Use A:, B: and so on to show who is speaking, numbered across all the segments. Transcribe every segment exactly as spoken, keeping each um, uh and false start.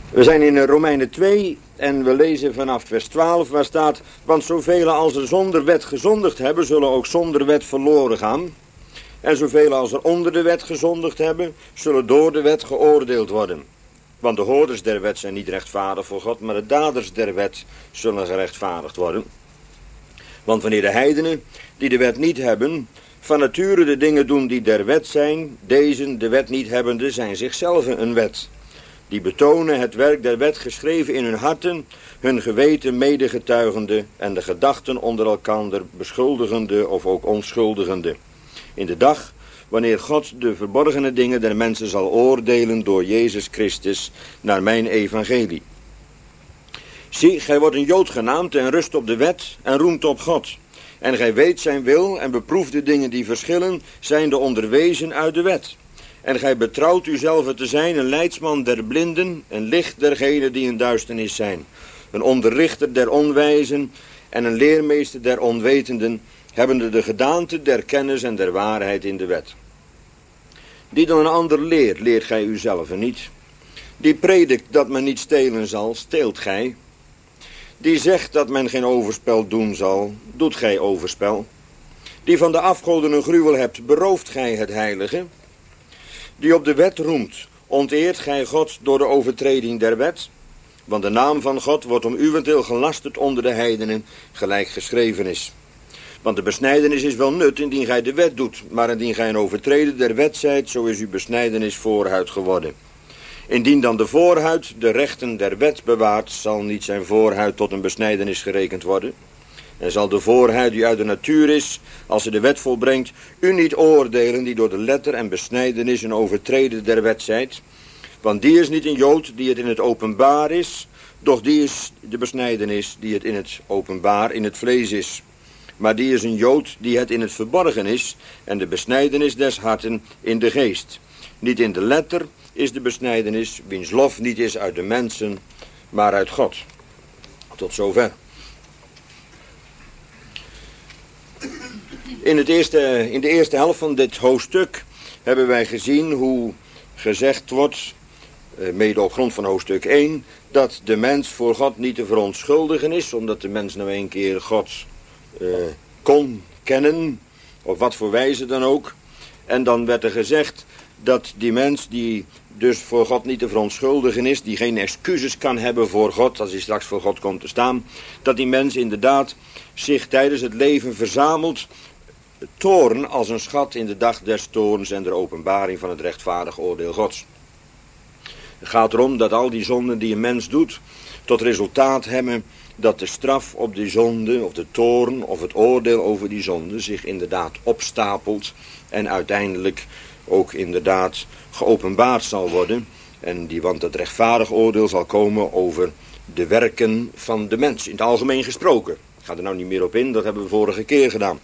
A: We zijn in Romeinen twee en we lezen vanaf vers twaalf waar staat: want zoveel als er zonder wet gezondigd hebben, zullen ook zonder wet verloren gaan. En zoveel als er onder de wet gezondigd hebben, zullen door de wet geoordeeld worden. Want de hoorders der wet zijn niet rechtvaardig voor God, maar de daders der wet zullen gerechtvaardigd worden. Want wanneer de heidenen, die de wet niet hebben, van nature de dingen doen die der wet zijn, deze, de wet niet hebbende, zijn zichzelf een wet. Die betonen het werk der wet geschreven in hun harten, hun geweten medegetuigende en de gedachten onder elkander beschuldigende of ook onschuldigende. In de dag wanneer God de verborgene dingen der mensen zal oordelen door Jezus Christus naar mijn evangelie. Zie, gij wordt een Jood genaamd en rust op de wet en roemt op God. En gij weet zijn wil en beproeft de dingen die verschillen, zijn de onderwezen uit de wet. En gij betrouwt uzelf te zijn een leidsman der blinden, een licht dergenen die in duisternis zijn, een onderrichter der onwijzen en een leermeester der onwetenden, hebbende de gedaante der kennis en der waarheid in de wet. Die dan een ander leert, leert gij uzelf niet. Die predikt dat men niet stelen zal, steelt gij. Die zegt dat men geen overspel doen zal, doet gij overspel. Die van de afgoden een gruwel hebt, berooft gij het heilige. Die op de wet roemt, onteert gij God door de overtreding der wet. Want de naam van God wordt om uwentwil gelasterd onder de heidenen, gelijk geschreven is. Want de besnijdenis is wel nut indien gij de wet doet, maar indien gij een overtreder der wet zijt, zo is uw besnijdenis voorhuid geworden. Indien dan de voorhuid de rechten der wet bewaart, zal niet zijn voorhuid tot een besnijdenis gerekend worden. En zal de voorhuid die uit de natuur is, als ze de wet volbrengt, u niet oordelen die door de letter en besnijdenis een overtreder der wet zijt. Want die is niet een Jood die het in het openbaar is, doch die is de besnijdenis die het in het openbaar in het vlees is. Maar die is een Jood die het in het verborgen is en de besnijdenis des harten in de geest. Niet in de letter is de besnijdenis, wiens lof niet is uit de mensen, maar uit God. Tot zover. In, het eerste, in de eerste helft van dit hoofdstuk hebben wij gezien hoe gezegd wordt, mede op grond van hoofdstuk één, dat de mens voor God niet te verontschuldigen is, omdat de mens nou een keer God uh, kon kennen, op wat voor wijze dan ook. En dan werd er gezegd dat die mens die dus voor God niet te verontschuldigen is, die geen excuses kan hebben voor God, als hij straks voor God komt te staan, dat die mens inderdaad zich tijdens het leven verzamelt, toorn als een schat in de dag des toorns en der openbaring van het rechtvaardig oordeel Gods. Het gaat erom dat al die zonden die een mens doet, tot resultaat hebben dat de straf op die zonde, of de toorn, of het oordeel over die zonde zich inderdaad opstapelt en uiteindelijk ook inderdaad geopenbaard zal worden. En die, want het rechtvaardig oordeel zal komen over de werken van de mens, in het algemeen gesproken. Ik ga er nou niet meer op in, dat hebben we vorige keer gedaan.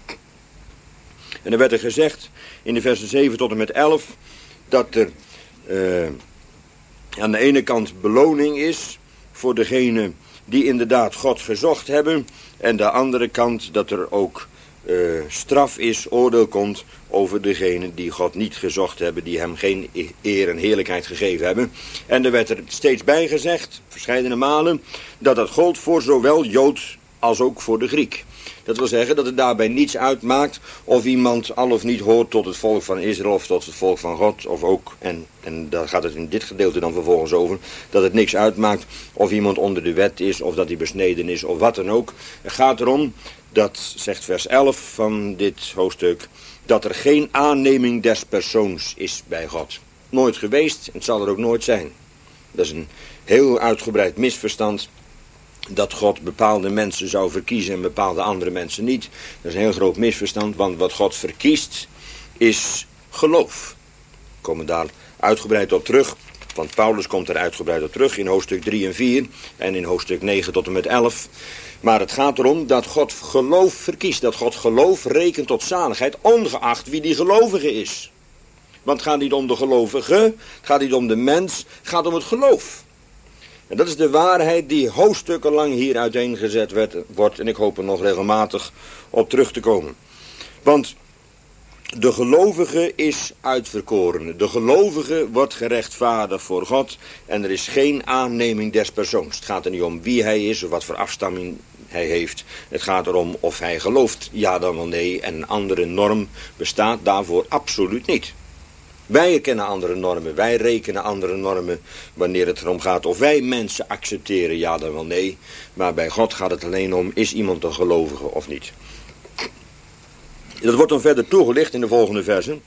A: En er werd er gezegd in de versen zeven tot en met elf dat er uh, aan de ene kant beloning is voor degene die inderdaad God gezocht hebben, en de andere kant dat er ook uh, straf is, oordeel komt over degene die God niet gezocht hebben, die hem geen eer en heerlijkheid gegeven hebben. En er werd er steeds bij gezegd, verscheidene malen, dat dat gold voor zowel Jood als ook voor de Griek. Dat wil zeggen dat het daarbij niets uitmaakt of iemand al of niet hoort tot het volk van Israël of tot het volk van God. Of ook, en, en daar gaat het in dit gedeelte dan vervolgens over, dat het niks uitmaakt of iemand onder de wet is of dat hij besneden is of wat dan ook. Het gaat erom, dat zegt vers elf van dit hoofdstuk, dat er geen aanneming des persoons is bij God. Nooit geweest en het zal er ook nooit zijn. Dat is een heel uitgebreid misverstand, dat God bepaalde mensen zou verkiezen en bepaalde andere mensen niet. Dat is een heel groot misverstand, want wat God verkiest is geloof. We komen daar uitgebreid op terug, want Paulus komt er uitgebreid op terug in hoofdstuk drie en vier en in hoofdstuk negen tot en met elf. Maar het gaat erom dat God geloof verkiest, dat God geloof rekent tot zaligheid, ongeacht wie die gelovige is. Want het gaat niet om de gelovige, het gaat niet om de mens, het gaat om het geloof. En dat is de waarheid die hoofdstukken lang hier uiteengezet werd, wordt. En ik hoop er nog regelmatig op terug te komen. Want De gelovige is uitverkorene. De gelovige wordt gerechtvaardigd voor God. En er is geen aanneming des persoons. Het gaat er niet om wie hij is of wat voor afstamming hij heeft. Het gaat erom of hij gelooft, ja dan wel nee. En een andere norm bestaat daarvoor absoluut niet. Wij kennen andere normen, wij rekenen andere normen wanneer het erom gaat of wij mensen accepteren, ja dan wel nee. Maar bij God gaat het alleen om, is iemand een gelovige of niet. Dat wordt dan verder toegelicht in de volgende versen.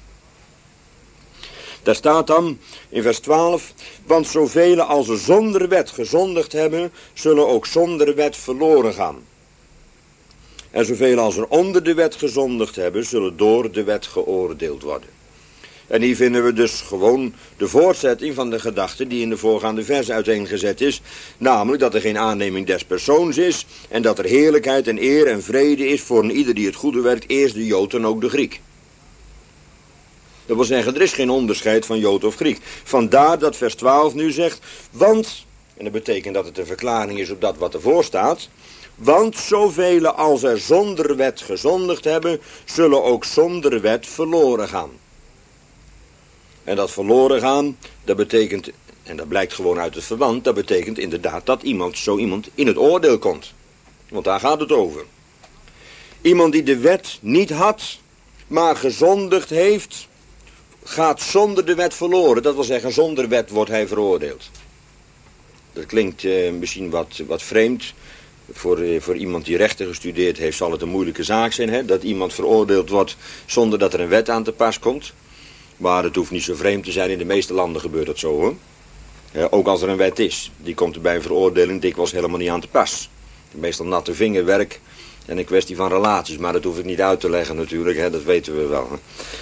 A: Daar staat dan in vers twaalf, want zoveel als er zonder wet gezondigd hebben, zullen ook zonder wet verloren gaan. En zoveel als er onder de wet gezondigd hebben, zullen door de wet geoordeeld worden. En hier vinden we dus gewoon de voortzetting van de gedachte die in de voorgaande vers uiteengezet is. Namelijk dat er geen aanneming des persoons is en dat er heerlijkheid en eer en vrede is voor een ieder die het goede werkt, eerst de Jood en ook de Griek. Dat wil zeggen, er is geen onderscheid van Jood of Griek. Vandaar dat vers twaalf nu zegt, want, en dat betekent dat het een verklaring is op dat wat ervoor staat, want zoveel als er zonder wet gezondigd hebben, zullen ook zonder wet verloren gaan. En dat verloren gaan, dat betekent, en dat blijkt gewoon uit het verband, dat betekent inderdaad dat iemand, zo iemand in het oordeel komt. Want daar gaat het over. Iemand die de wet niet had, maar gezondigd heeft, gaat zonder de wet verloren. Dat wil zeggen, zonder wet wordt hij veroordeeld. Dat klinkt eh, misschien wat, wat vreemd. Voor, eh, voor iemand die rechten gestudeerd heeft zal het een moeilijke zaak zijn. Hè? Dat iemand veroordeeld wordt zonder dat er een wet aan te pas komt. Maar het hoeft niet zo vreemd te zijn. In de meeste landen gebeurt dat zo hoor. Ja, ook als er een wet is. Die komt er bij een veroordeling dikwijls helemaal niet aan te pas. Meestal natte vingerwerk en een kwestie van relaties. Maar dat hoef ik niet uit te leggen natuurlijk. Hè? Dat weten we wel. Hè?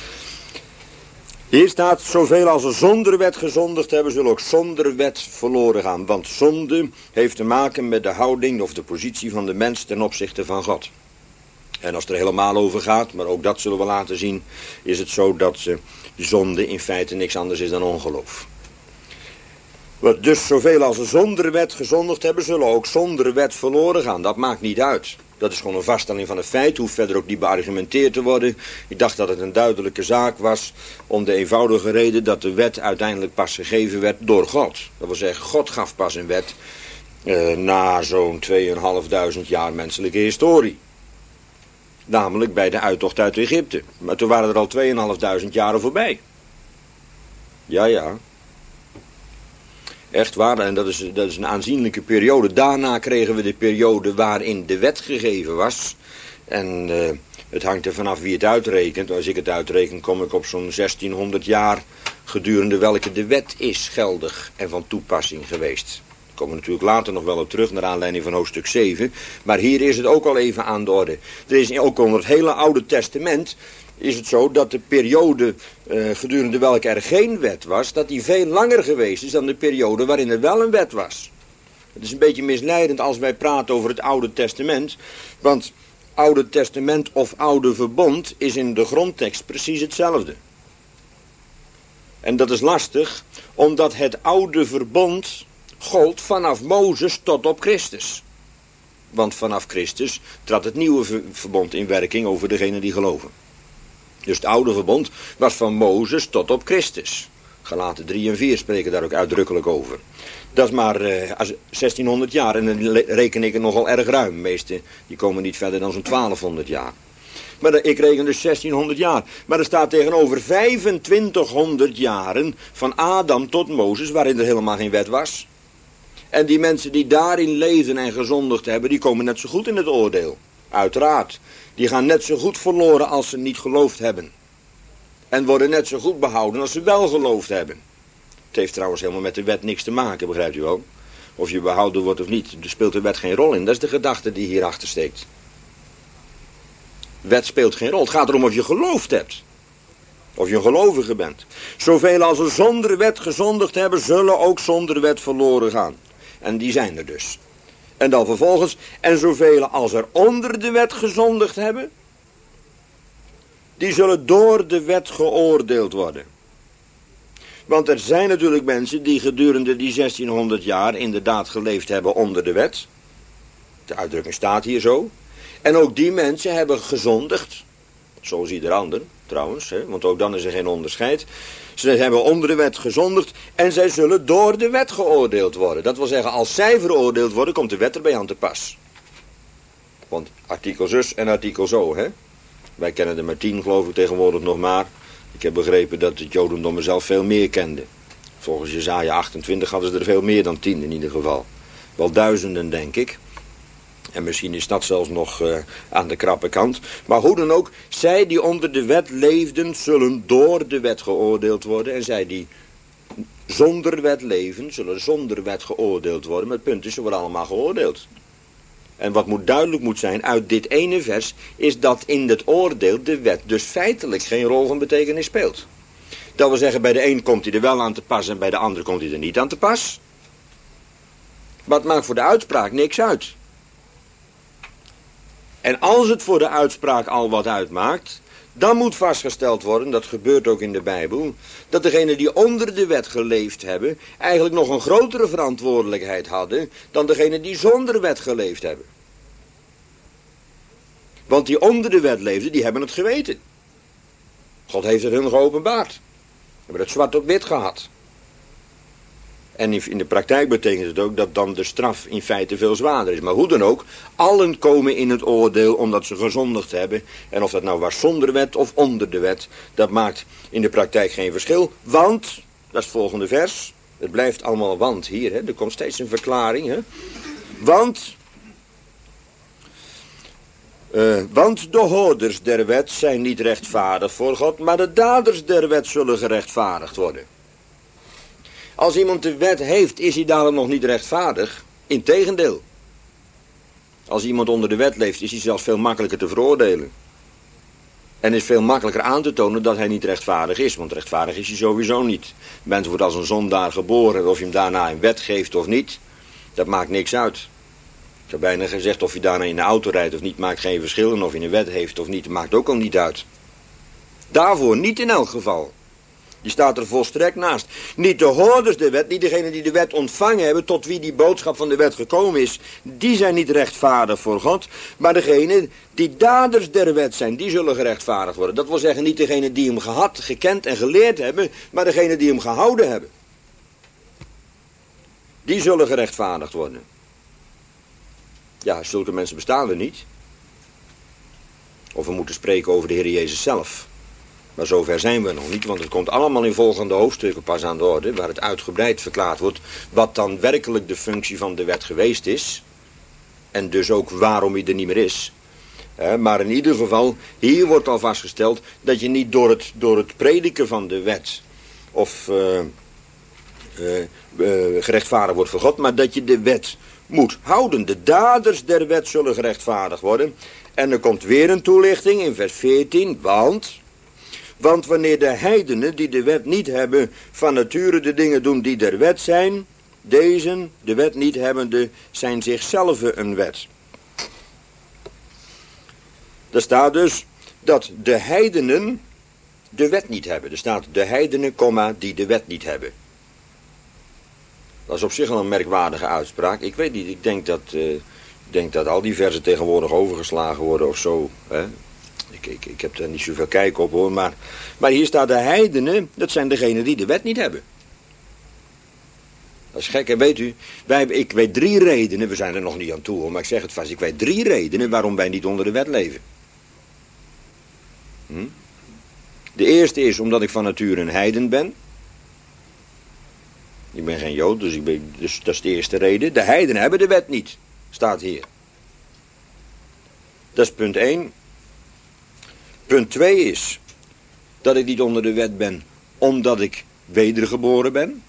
A: Hier staat, zoveel als er zonder wet gezondigd hebben, zullen ook zonder wet verloren gaan. Want zonde heeft te maken met de houding of de positie van de mens ten opzichte van God. En als het er helemaal over gaat, maar ook dat zullen we laten zien, is het zo dat uh, zonde in feite niks anders is dan ongeloof. Dus zoveel als er zonder wet gezondigd hebben, zullen ook zonder wet verloren gaan. Dat maakt niet uit. Dat is gewoon een vaststelling van een feit, hoeft verder ook niet beargumenteerd te worden. Ik dacht dat het een duidelijke zaak was, om de eenvoudige reden dat de wet uiteindelijk pas gegeven werd door God. Dat wil zeggen, God gaf pas een wet uh, na zo'n tweeënhalfduizend jaar menselijke historie. Namelijk bij de uittocht uit Egypte. Maar toen waren er al tweeënhalfduizend jaren voorbij. Ja, ja. Echt waar, en dat is, dat is een aanzienlijke periode. Daarna kregen we de periode waarin de wet gegeven was. En uh, het hangt er vanaf wie het uitrekent. Als ik het uitreken, kom ik op zo'n zestienhonderd jaar gedurende welke de wet is geldig en van toepassing geweest. Daar komen we natuurlijk later nog wel op terug, naar aanleiding van hoofdstuk zeven. Maar hier is het ook al even aan de orde. Er is ook onder het hele Oude Testament is het zo dat de periode uh, gedurende welke er geen wet was, dat die veel langer geweest is dan de periode waarin er wel een wet was. Het is een beetje misleidend als wij praten over het Oude Testament, want Oude Testament of Oude Verbond is in de grondtekst precies hetzelfde. En dat is lastig, omdat het Oude Verbond gold vanaf Mozes tot op Christus. Want vanaf Christus trad het nieuwe verbond in werking over degenen die geloven. Dus het oude verbond was van Mozes tot op Christus. Galaten drie en vier spreken daar ook uitdrukkelijk over. Dat is maar uh, zestienhonderd jaar en dan reken ik het nogal erg ruim. De meeste die komen niet verder dan zo'n twaalfhonderd jaar. Maar ik reken dus zestienhonderd jaar. Maar er staat tegenover vijfentwintighonderd jaren van Adam tot Mozes waarin er helemaal geen wet was. En die mensen die daarin leefden en gezondigd hebben, die komen net zo goed in het oordeel. Uiteraard. Die gaan net zo goed verloren als ze niet geloofd hebben. En worden net zo goed behouden als ze wel geloofd hebben. Het heeft trouwens helemaal met de wet niks te maken, begrijpt u wel? Of je behouden wordt of niet, er speelt de wet geen rol in. Dat is de gedachte die hierachter steekt. Wet speelt geen rol. Het gaat erom of je geloofd hebt. Of je een gelovige bent. Zoveel als er zonder wet gezondigd hebben, zullen ook zonder wet verloren gaan. En die zijn er dus. En dan vervolgens, en zoveel als er onder de wet gezondigd hebben, die zullen door de wet geoordeeld worden. Want er zijn natuurlijk mensen die gedurende die zestienhonderd jaar inderdaad geleefd hebben onder de wet. De uitdrukking staat hier zo. En ook die mensen hebben gezondigd, zoals ieder ander. trouwens, hè, want ook dan is er geen onderscheid. Ze hebben onder de wet gezondigd en zij zullen door de wet geoordeeld worden. Dat wil zeggen, als zij veroordeeld worden, komt de wet erbij aan te pas. Want artikel zus en artikel zo, hè. Wij kennen er maar tien, geloof ik, tegenwoordig nog maar. Ik heb begrepen dat het Jodendom er zelf veel meer kende. Volgens Jesaja achtentwintig hadden ze er veel meer dan tien in ieder geval. Wel duizenden, denk ik. En misschien is dat zelfs nog uh, aan de krappe kant. Maar hoe dan ook, zij die onder de wet leefden, zullen door de wet geoordeeld worden. En zij die zonder wet leven, zullen zonder wet geoordeeld worden. Maar het punt is, ze worden allemaal geoordeeld. En wat moet duidelijk moet zijn uit dit ene vers, is dat in het oordeel de wet dus feitelijk geen rol van betekenis speelt. Dat wil zeggen, bij de een komt hij er wel aan te pas en bij de ander komt hij er niet aan te pas. Maar het maakt voor de uitspraak niks uit. En als het voor de uitspraak al wat uitmaakt, dan moet vastgesteld worden, dat gebeurt ook in de Bijbel, dat degenen die onder de wet geleefd hebben, eigenlijk nog een grotere verantwoordelijkheid hadden dan degenen die zonder wet geleefd hebben. Want die onder de wet leefden, die hebben het geweten. God heeft het hun geopenbaard. Hebben het zwart op wit gehad. En in de praktijk betekent het ook dat dan de straf in feite veel zwaarder is. Maar hoe dan ook, allen komen in het oordeel omdat ze gezondigd hebben. En of dat nou was zonder wet of onder de wet, dat maakt in de praktijk geen verschil. Want, dat is het volgende vers, het blijft allemaal want hier, hè? Er komt steeds een verklaring. Hè? Want, uh, want de hoorders der wet zijn niet rechtvaardig voor God, maar de daders der wet zullen gerechtvaardigd worden. Als iemand de wet heeft, is hij daarom nog niet rechtvaardig. Integendeel. Als iemand onder de wet leeft, is hij zelfs veel makkelijker te veroordelen. En is veel makkelijker aan te tonen dat hij niet rechtvaardig is. Want rechtvaardig is hij sowieso niet. Mens wordt als een zondaar geboren. Of je hem daarna een wet geeft of niet, dat maakt niks uit. Ik heb bijna gezegd, of je daarna in de auto rijdt of niet, maakt geen verschil. En of je een wet heeft of niet, maakt ook al niet uit. Daarvoor niet in elk geval. Die staat er volstrekt naast. Niet de hoorders der wet, niet degenen die de wet ontvangen hebben, tot wie die boodschap van de wet gekomen is, die zijn niet rechtvaardig voor God. Maar degenen die daders der wet zijn, die zullen gerechtvaardigd worden. Dat wil zeggen, niet degenen die hem gehad, gekend en geleerd hebben, maar degenen die hem gehouden hebben. Die zullen gerechtvaardigd worden. Ja, zulke mensen bestaan er niet. Of we moeten spreken over de Heer Jezus zelf. Maar zover zijn we nog niet, want het komt allemaal in volgende hoofdstukken pas aan de orde, waar het uitgebreid verklaard wordt wat dan werkelijk de functie van de wet geweest is. En dus ook waarom hij er niet meer is. Eh, maar in ieder geval, hier wordt al vastgesteld dat je niet door het, door het prediken van de wet of uh, uh, uh, gerechtvaardigd wordt voor God, maar dat je de wet moet houden. De daders der wet zullen gerechtvaardigd worden. En er komt weer een toelichting in vers veertien, want... Want wanneer de heidenen die de wet niet hebben van nature de dingen doen die der wet zijn, deze, de wet niet hebbende, zijn zichzelf een wet. Er staat dus dat de heidenen de wet niet hebben. Er staat de heidenen, comma, die de wet niet hebben. Dat is op zich al een merkwaardige uitspraak. Ik weet niet, ik denk dat, uh, ik denk dat al die versen tegenwoordig overgeslagen worden of zo, hè. Ik, ik, ik heb daar niet zoveel kijk op hoor, maar, maar hier staat de heidenen, dat zijn degenen die de wet niet hebben. Dat is gek, en weet u, wij, ik weet drie redenen, we zijn er nog niet aan toe hoor, maar ik zeg het vast, ik weet drie redenen waarom wij niet onder de wet leven. Hm? De eerste is omdat ik van nature een heiden ben. Ik ben geen Jood, dus, ik ben, dus dat is de eerste reden. De heidenen hebben de wet niet, staat hier. Dat is punt één. Punt twee is dat ik niet onder de wet ben omdat ik wedergeboren ben.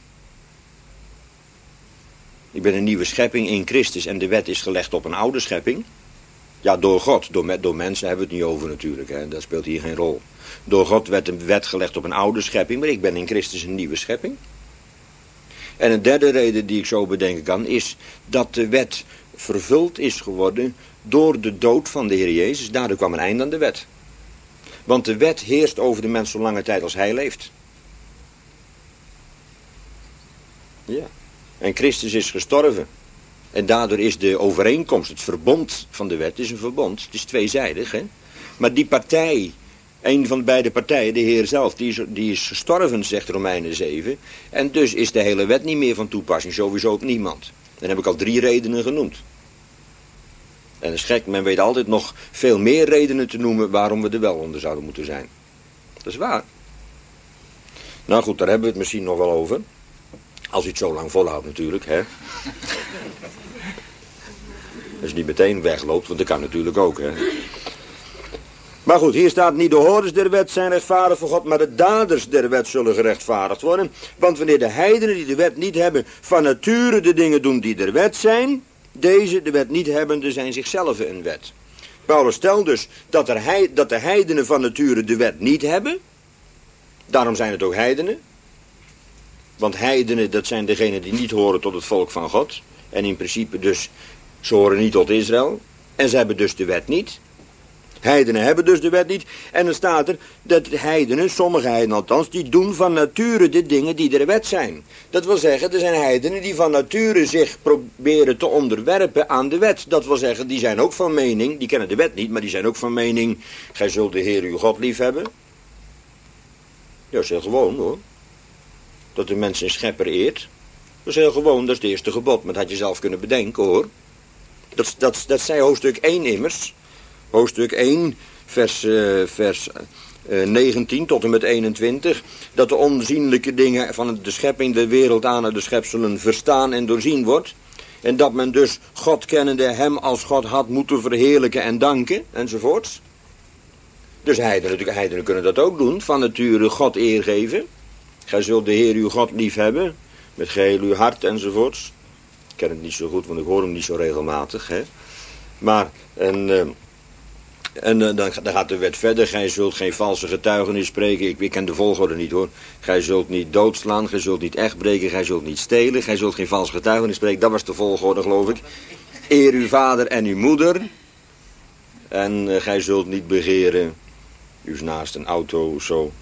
A: Ik ben een nieuwe schepping in Christus en de wet is gelegd op een oude schepping. Ja, door God, door, door mensen hebben we het niet over natuurlijk, hè. Dat speelt hier geen rol. Door God werd een wet gelegd op een oude schepping, maar ik ben in Christus een nieuwe schepping. En een derde reden die ik zo bedenken kan is dat de wet vervuld is geworden door de dood van de Heer Jezus. Daardoor kwam een einde aan de wet. Want de wet heerst over de mens zo lange tijd als hij leeft. Ja. En Christus is gestorven. En daardoor is de overeenkomst, het verbond van de wet, is een verbond. Het is tweezijdig, hè. Maar die partij Een van beide partijen, de Heer zelf, die is, die is gestorven, zegt Romeinen zeven. En dus is de hele wet niet meer van toepassing, sowieso op niemand. Dan heb ik al drie redenen genoemd. En dat is gek, men weet altijd nog veel meer redenen te noemen waarom we er wel onder zouden moeten zijn. Dat is waar. Nou goed, daar hebben we het misschien nog wel over. Als u het zo lang volhoudt natuurlijk, hè. Als je niet meteen wegloopt, want dat kan natuurlijk ook, hè. Maar goed, hier staat niet de hoorders der wet zijn rechtvaardig voor God, maar de daders der wet zullen gerechtvaardigd worden. Want wanneer de heidenen die de wet niet hebben van nature de dingen doen die der wet zijn, deze de wet niet hebbende zijn zichzelf een wet. Paulus stelt dus dat, er hij, dat de heidenen van nature de wet niet hebben. Daarom zijn het ook heidenen. Want heidenen, dat zijn degenen die niet horen tot het volk van God. En in principe dus, ze horen niet tot Israël. En ze hebben dus de wet niet. Heidenen hebben dus de wet niet. En dan staat er dat heidenen, sommige heidenen althans, die doen van nature de dingen die der wet zijn. Dat wil zeggen, er zijn heidenen die van nature zich proberen te onderwerpen aan de wet. Dat wil zeggen, die zijn ook van mening, die kennen de wet niet, maar die zijn ook van mening, gij zult de Heer uw God lief hebben. Ja, dat is heel gewoon hoor. Dat de mens zijn schepper eert. Dat is heel gewoon, dat is het eerste gebod, maar dat had je zelf kunnen bedenken hoor. Dat, dat, dat zei hoofdstuk één immers. Hoofdstuk één, vers, uh, vers uh, negentien tot en met eenentwintig. Dat de onzienlijke dingen van de schepping der wereld aan de schepselen verstaan en doorzien wordt. En dat men dus God kennende hem als God had moeten verheerlijken en danken, enzovoorts. Dus heidenen, heidenen kunnen dat ook doen, van nature God eer geven. Gij zult de Heer uw God lief hebben, met geheel uw hart, enzovoorts. Ik ken het niet zo goed, want ik hoor hem niet zo regelmatig, hè. Maar, en... Uh, En uh, dan, dan gaat de wet verder. Gij zult geen valse getuigenis spreken. Ik, ik ken de volgorde niet hoor. Gij zult niet doodslaan. Gij zult niet echt breken. Gij zult niet stelen. Gij zult geen valse getuigenis spreken. Dat was de volgorde geloof ik. Eer uw vader en uw moeder. En uh, gij zult niet begeren. U naast een auto zo.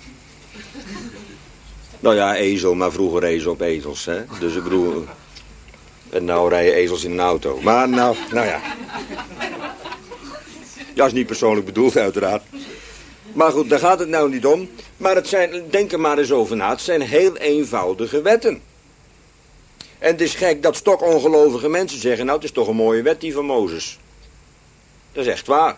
A: Nou ja, ezel. Maar vroeger rezen ze op ezels. Hè? Dus ik bedoel. En nou rijden ezels in een auto. Maar nou, nou ja. Dat is niet persoonlijk bedoeld uiteraard. Maar goed, daar gaat het nou niet om. Maar het zijn, denk er maar eens over na, het zijn heel eenvoudige wetten. En het is gek dat stokongelovige mensen zeggen, nou het is toch een mooie wet die van Mozes. Dat is echt waar.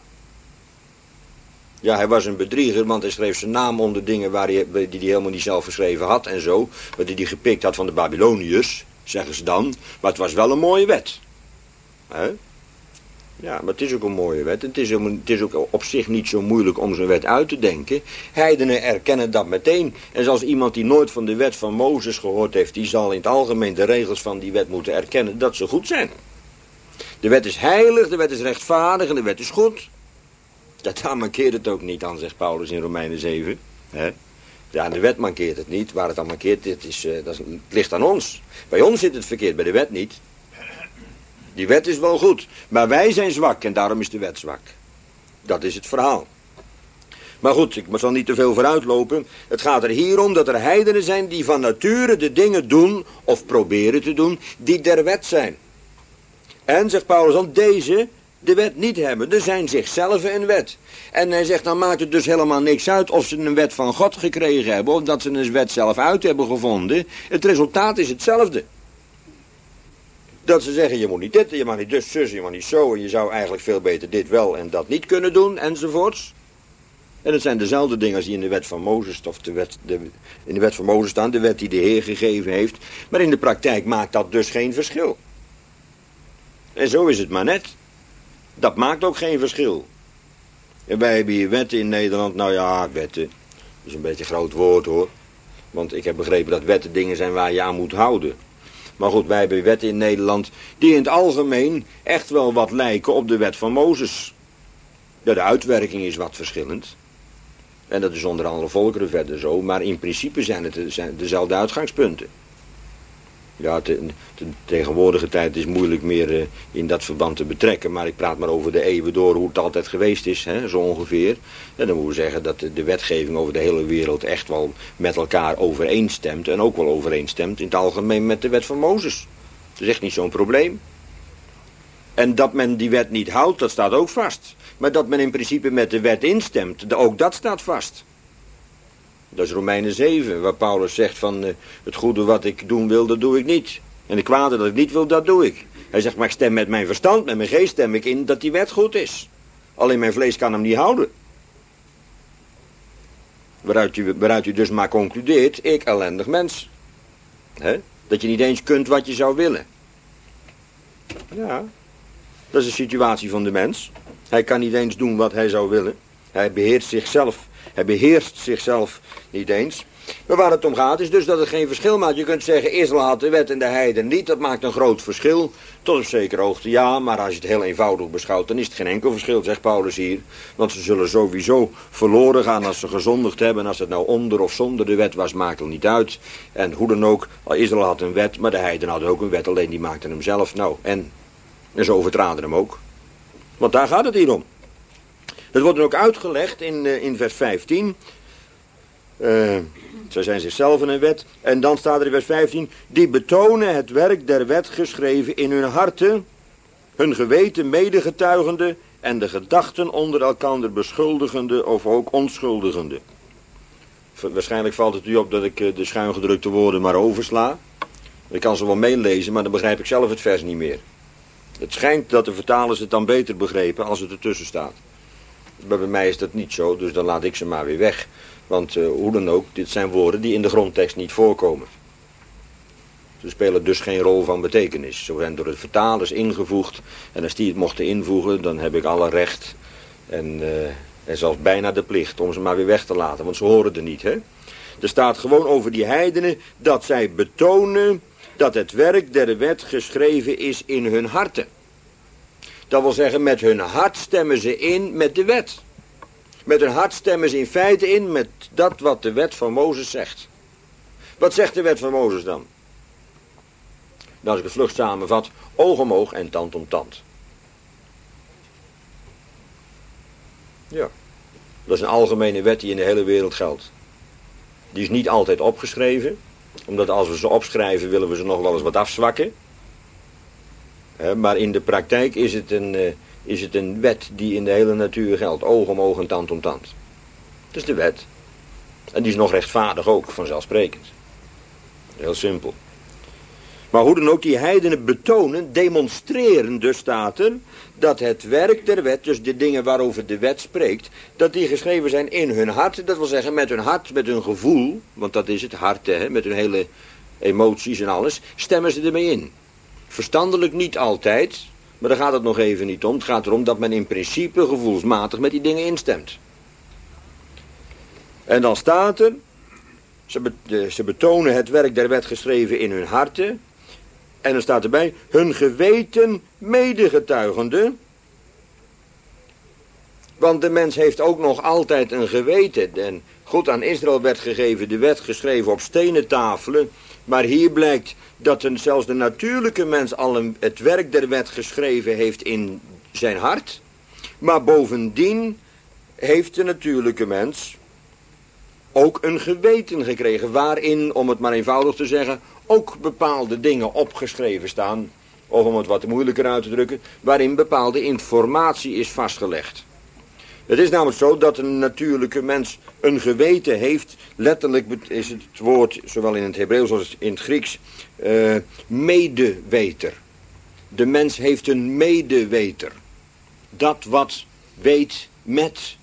A: Ja, hij was een bedrieger, want hij schreef zijn naam onder dingen waar hij, die hij helemaal niet zelf geschreven had en zo. Wat hij gepikt had van de Babyloniërs, zeggen ze dan. Maar het was wel een mooie wet. Hè? Ja, maar het is ook een mooie wet. Het is, het is ook op zich niet zo moeilijk om zo'n wet uit te denken. Heidenen erkennen dat meteen. En zelfs iemand die nooit van de wet van Mozes gehoord heeft, die zal in het algemeen de regels van die wet moeten erkennen dat ze goed zijn. De wet is heilig, de wet is rechtvaardig en de wet is goed. Ja, daar mankeert het ook niet aan, zegt Paulus in Romeinen zeven. He? Ja, de wet mankeert het niet. Waar het aan mankeert, dit is, uh, dat is, het ligt aan ons. Bij ons zit het verkeerd, bij de wet niet. Die wet is wel goed, maar wij zijn zwak en daarom is de wet zwak. Dat is het verhaal. Maar goed, ik zal niet te veel vooruitlopen. Het gaat er hier om dat er heidenen zijn die van nature de dingen doen, of proberen te doen, die der wet zijn. En, zegt Paulus dan, deze de wet niet hebben. Er zijn zichzelf een wet. En hij zegt, dan maakt het dus helemaal niks uit of ze een wet van God gekregen hebben, of dat ze een wet zelf uit hebben gevonden. Het resultaat is hetzelfde. Dat ze zeggen, je moet niet dit, je mag niet dus, zus, je mag niet zo, en je zou eigenlijk veel beter dit wel en dat niet kunnen doen, enzovoorts. En het zijn dezelfde dingen als die in de wet van Mozes, of de wet, de, in de wet van Mozes staan, de wet die de Heer gegeven heeft. Maar in de praktijk maakt dat dus geen verschil. En zo is het maar net. Dat maakt ook geen verschil. En wij hebben hier wetten in Nederland, nou ja, wetten, dat is een beetje een groot woord hoor. Want ik heb begrepen dat wetten dingen zijn waar je aan moet houden. Maar goed, wij hebben wetten in Nederland die in het algemeen echt wel wat lijken op de wet van Mozes. Ja, de uitwerking is wat verschillend. En dat is onder andere volkeren verder zo, maar in principe zijn het zijn dezelfde uitgangspunten. Ja, de, de tegenwoordige tijd is moeilijk meer uh, in dat verband te betrekken, maar ik praat maar over de eeuwen door hoe het altijd geweest is, hè, zo ongeveer. En dan moeten we zeggen dat de, de wetgeving over de hele wereld echt wel met elkaar overeenstemt en ook wel overeenstemt in het algemeen met de wet van Mozes. Dat is echt niet zo'n probleem. En dat men die wet niet houdt, dat staat ook vast. Maar dat men in principe met de wet instemt, ook dat staat vast. Dat is Romeinen zeven, waar Paulus zegt van uh, het goede wat ik doen wil, dat doe ik niet. En de kwade dat ik niet wil, dat doe ik. Hij zegt, maar ik stem met mijn verstand, met mijn geest stem ik in dat die wet goed is. Alleen mijn vlees kan hem niet houden. Waaruit u, waaruit u dus maar concludeert, ik ellendig mens. He? Dat je niet eens kunt wat je zou willen. Ja, dat is de situatie van de mens. Hij kan niet eens doen wat hij zou willen. Hij beheerst zichzelf. Hij beheerst zichzelf niet eens. Maar waar het om gaat is dus dat het geen verschil maakt. Je kunt zeggen, Israël had de wet en de heiden niet. Dat maakt een groot verschil. Tot op zekere hoogte ja, maar als je het heel eenvoudig beschouwt, dan is het geen enkel verschil, zegt Paulus hier. Want ze zullen sowieso verloren gaan als ze gezondigd hebben. Als het nou onder of zonder de wet was, maakt het niet uit. En hoe dan ook, Israël had een wet, maar de heiden hadden ook een wet, alleen die maakten hem zelf. Nou, en, en ze overtraden hem ook. Want daar gaat het hier om. Dat wordt dan ook uitgelegd in, uh, in vers vijftien. Uh, zij zijn zichzelf een wet. En dan staat er in vers vijftien. Die betonen het werk der wet geschreven in hun harten. Hun geweten medegetuigende. En de gedachten onder elkander beschuldigende of ook onschuldigende. Waarschijnlijk valt het u op dat ik uh, de schuingedrukte woorden maar oversla. Ik kan ze wel meelezen, maar dan begrijp ik zelf het vers niet meer. Het schijnt dat de vertalers het dan beter begrepen als het ertussen staat. Maar bij mij is dat niet zo, dus dan laat ik ze maar weer weg. Want uh, hoe dan ook, dit zijn woorden die in de grondtekst niet voorkomen. Ze spelen dus geen rol van betekenis. Ze zijn door de vertalers ingevoegd. En als die het mochten invoegen, dan heb ik alle recht. En, uh, en zelfs bijna de plicht om ze maar weer weg te laten. Want ze horen er niet, hè. Er staat gewoon over die heidenen dat zij betonen dat het werk der wet geschreven is in hun harten. Dat wil zeggen, met hun hart stemmen ze in met de wet. Met hun hart stemmen ze in feite in met dat wat de wet van Mozes zegt. Wat zegt de wet van Mozes dan? Nou, als ik het vlug samenvat, oog om oog en tand om tand. Ja, dat is een algemene wet die in de hele wereld geldt. Die is niet altijd opgeschreven, omdat als we ze opschrijven willen we ze nog wel eens wat afzwakken. He, maar in de praktijk is het, een, uh, is het een wet die in de hele natuur geldt. Oog om oog en tand om tand. Dat is de wet. En die is nog rechtvaardig ook, vanzelfsprekend. Heel simpel. Maar hoe dan ook, die heidenen betonen, demonstreren dus, staat er, dat het werk der wet, dus de dingen waarover de wet spreekt, dat die geschreven zijn in hun hart. Dat wil zeggen met hun hart, met hun gevoel, want dat is het hart, hè, met hun hele emoties en alles, stemmen ze ermee in. Verstandelijk niet altijd, maar daar gaat het nog even niet om. Het gaat erom dat men in principe gevoelsmatig met die dingen instemt. En dan staat er, ze, be, ze betonen het werk der wet geschreven in hun harten. En er staat erbij, hun geweten medegetuigende. Want de mens heeft ook nog altijd een geweten. En goed, aan Israël werd gegeven de wet geschreven op stenen tafelen. Maar hier blijkt dat een, zelfs de natuurlijke mens al een, het werk der wet geschreven heeft in zijn hart. Maar bovendien heeft de natuurlijke mens ook een geweten gekregen. Waarin, om het maar eenvoudig te zeggen, ook bepaalde dingen opgeschreven staan. Of om het wat moeilijker uit te drukken, waarin bepaalde informatie is vastgelegd. Het is namelijk zo dat een natuurlijke mens een geweten heeft. Letterlijk is het woord, zowel in het Hebreeuws als in het Grieks, uh, medeweter. De mens heeft een medeweter. Dat wat weet met.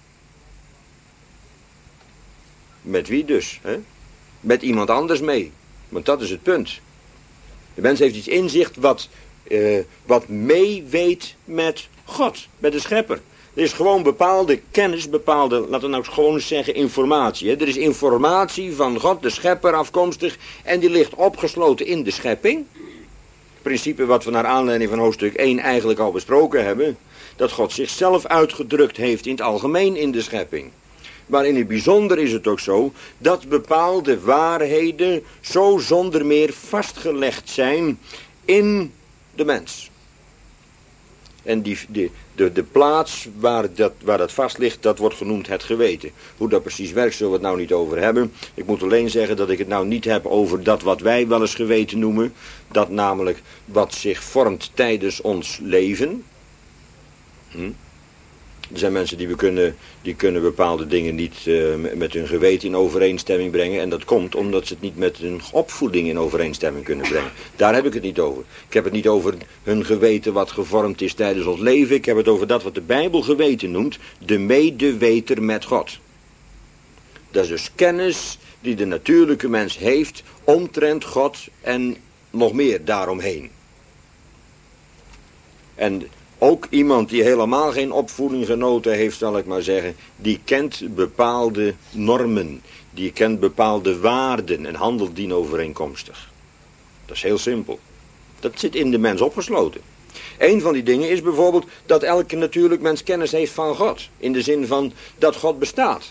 A: Met wie dus? Hè? Met iemand anders mee. Want dat is het punt. De mens heeft iets inzicht wat, uh, wat meeweet met God, met de schepper. Er is gewoon bepaalde kennis, bepaalde, laten we nou gewoon eens zeggen, informatie. Hè? Er is informatie van God, de schepper, afkomstig. En die ligt opgesloten in de schepping. Het principe wat we naar aanleiding van hoofdstuk één eigenlijk al besproken hebben. Dat God zichzelf uitgedrukt heeft in het algemeen in de schepping. Maar in het bijzonder is het ook zo dat bepaalde waarheden zo zonder meer vastgelegd zijn in de mens. En die, die, de, de plaats waar dat, waar dat vast ligt, dat wordt genoemd het geweten. Hoe dat precies werkt, zullen we het nou niet over hebben. Ik moet alleen zeggen dat ik het nou niet heb over dat wat wij wel eens geweten noemen. Dat namelijk wat zich vormt tijdens ons leven. Hm? Er zijn mensen die, we kunnen, die kunnen bepaalde dingen niet uh, met hun geweten in overeenstemming brengen. En dat komt omdat ze het niet met hun opvoeding in overeenstemming kunnen brengen. Daar heb ik het niet over. Ik heb het niet over hun geweten wat gevormd is tijdens ons leven. Ik heb het over dat wat de Bijbel geweten noemt. De medeweter met God. Dat is dus kennis die de natuurlijke mens heeft omtrent God en nog meer daaromheen. En ook iemand die helemaal geen opvoeding genoten heeft, zal ik maar zeggen, die kent bepaalde normen, die kent bepaalde waarden en handelt dienovereenkomstig. Dat is heel simpel. Dat zit in de mens opgesloten. Een van die dingen is bijvoorbeeld dat elke natuurlijk mens kennis heeft van God, in de zin van dat God bestaat.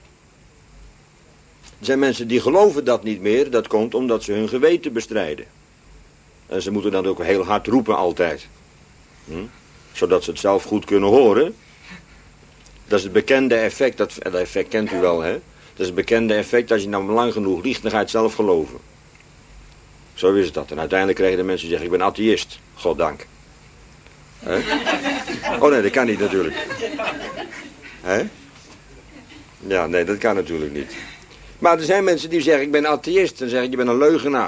A: Er zijn mensen die geloven dat niet meer, dat komt omdat ze hun geweten bestrijden. En ze moeten dan ook heel hard roepen altijd. Hm? Zodat ze het zelf goed kunnen horen. Dat is het bekende effect, dat, dat effect kent u wel, hè. Dat is het bekende effect, als je nou lang genoeg liegt, dan ga je het zelf geloven. Zo is het dat. En uiteindelijk krijgen de mensen die zeggen, ik ben atheïst. Goddank. Hè? Oh nee, dat kan niet natuurlijk. Hè? Ja, nee, dat kan natuurlijk niet. Maar er zijn mensen die zeggen, ik ben atheïst. Dan zeg ik, je bent een leugenaar.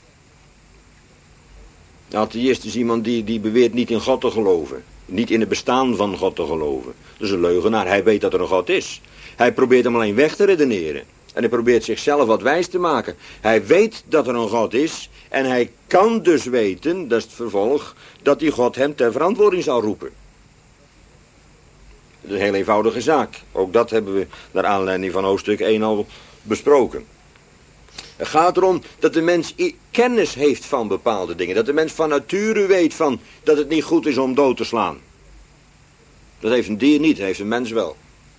A: Een atheïst is iemand die, die beweert niet in God te geloven. Niet in het bestaan van God te geloven. Dat is een leugenaar. Hij weet dat er een God is. Hij probeert hem alleen weg te redeneren. En hij probeert zichzelf wat wijs te maken. Hij weet dat er een God is. En hij kan dus weten, dat is het vervolg, dat die God hem ter verantwoording zal roepen. Dat is een heel eenvoudige zaak. Ook dat hebben we naar aanleiding van hoofdstuk één al besproken. Het gaat erom dat de mens kennis heeft van bepaalde dingen. Dat de mens van nature weet van dat het niet goed is om dood te slaan. Dat heeft een dier niet, dat heeft een mens wel.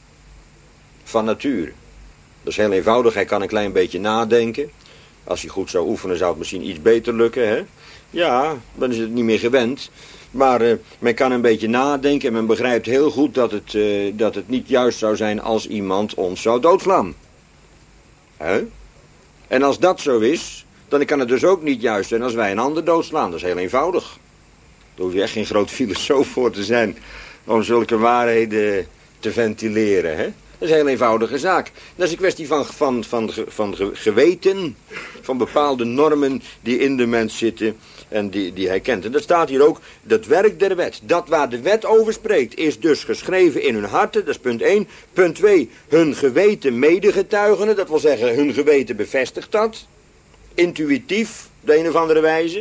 A: Van nature. Dat is heel eenvoudig, hij kan een klein beetje nadenken. Als hij goed zou oefenen zou het misschien iets beter lukken. Hè? Ja, dan is het niet meer gewend. Maar uh, men kan een beetje nadenken en men begrijpt heel goed dat het, uh, dat het niet juist zou zijn als iemand ons zou doodslaan. Hè? En als dat zo is, dan kan het dus ook niet juist zijn als wij een ander doodslaan. Dat is heel eenvoudig. Daar hoef je echt geen groot filosoof voor te zijn om zulke waarheden te ventileren. Hè? Dat is een heel eenvoudige zaak. Dat is een kwestie van, van, van, van geweten, van bepaalde normen die in de mens zitten en die, die hij kent. En dat staat hier ook, dat werk der wet. Dat waar de wet over spreekt is dus geschreven in hun harten, dat is punt één. Punt twee, hun geweten medegetuigenen, dat wil zeggen hun geweten bevestigt dat. Intuïtief, op de een of andere wijze.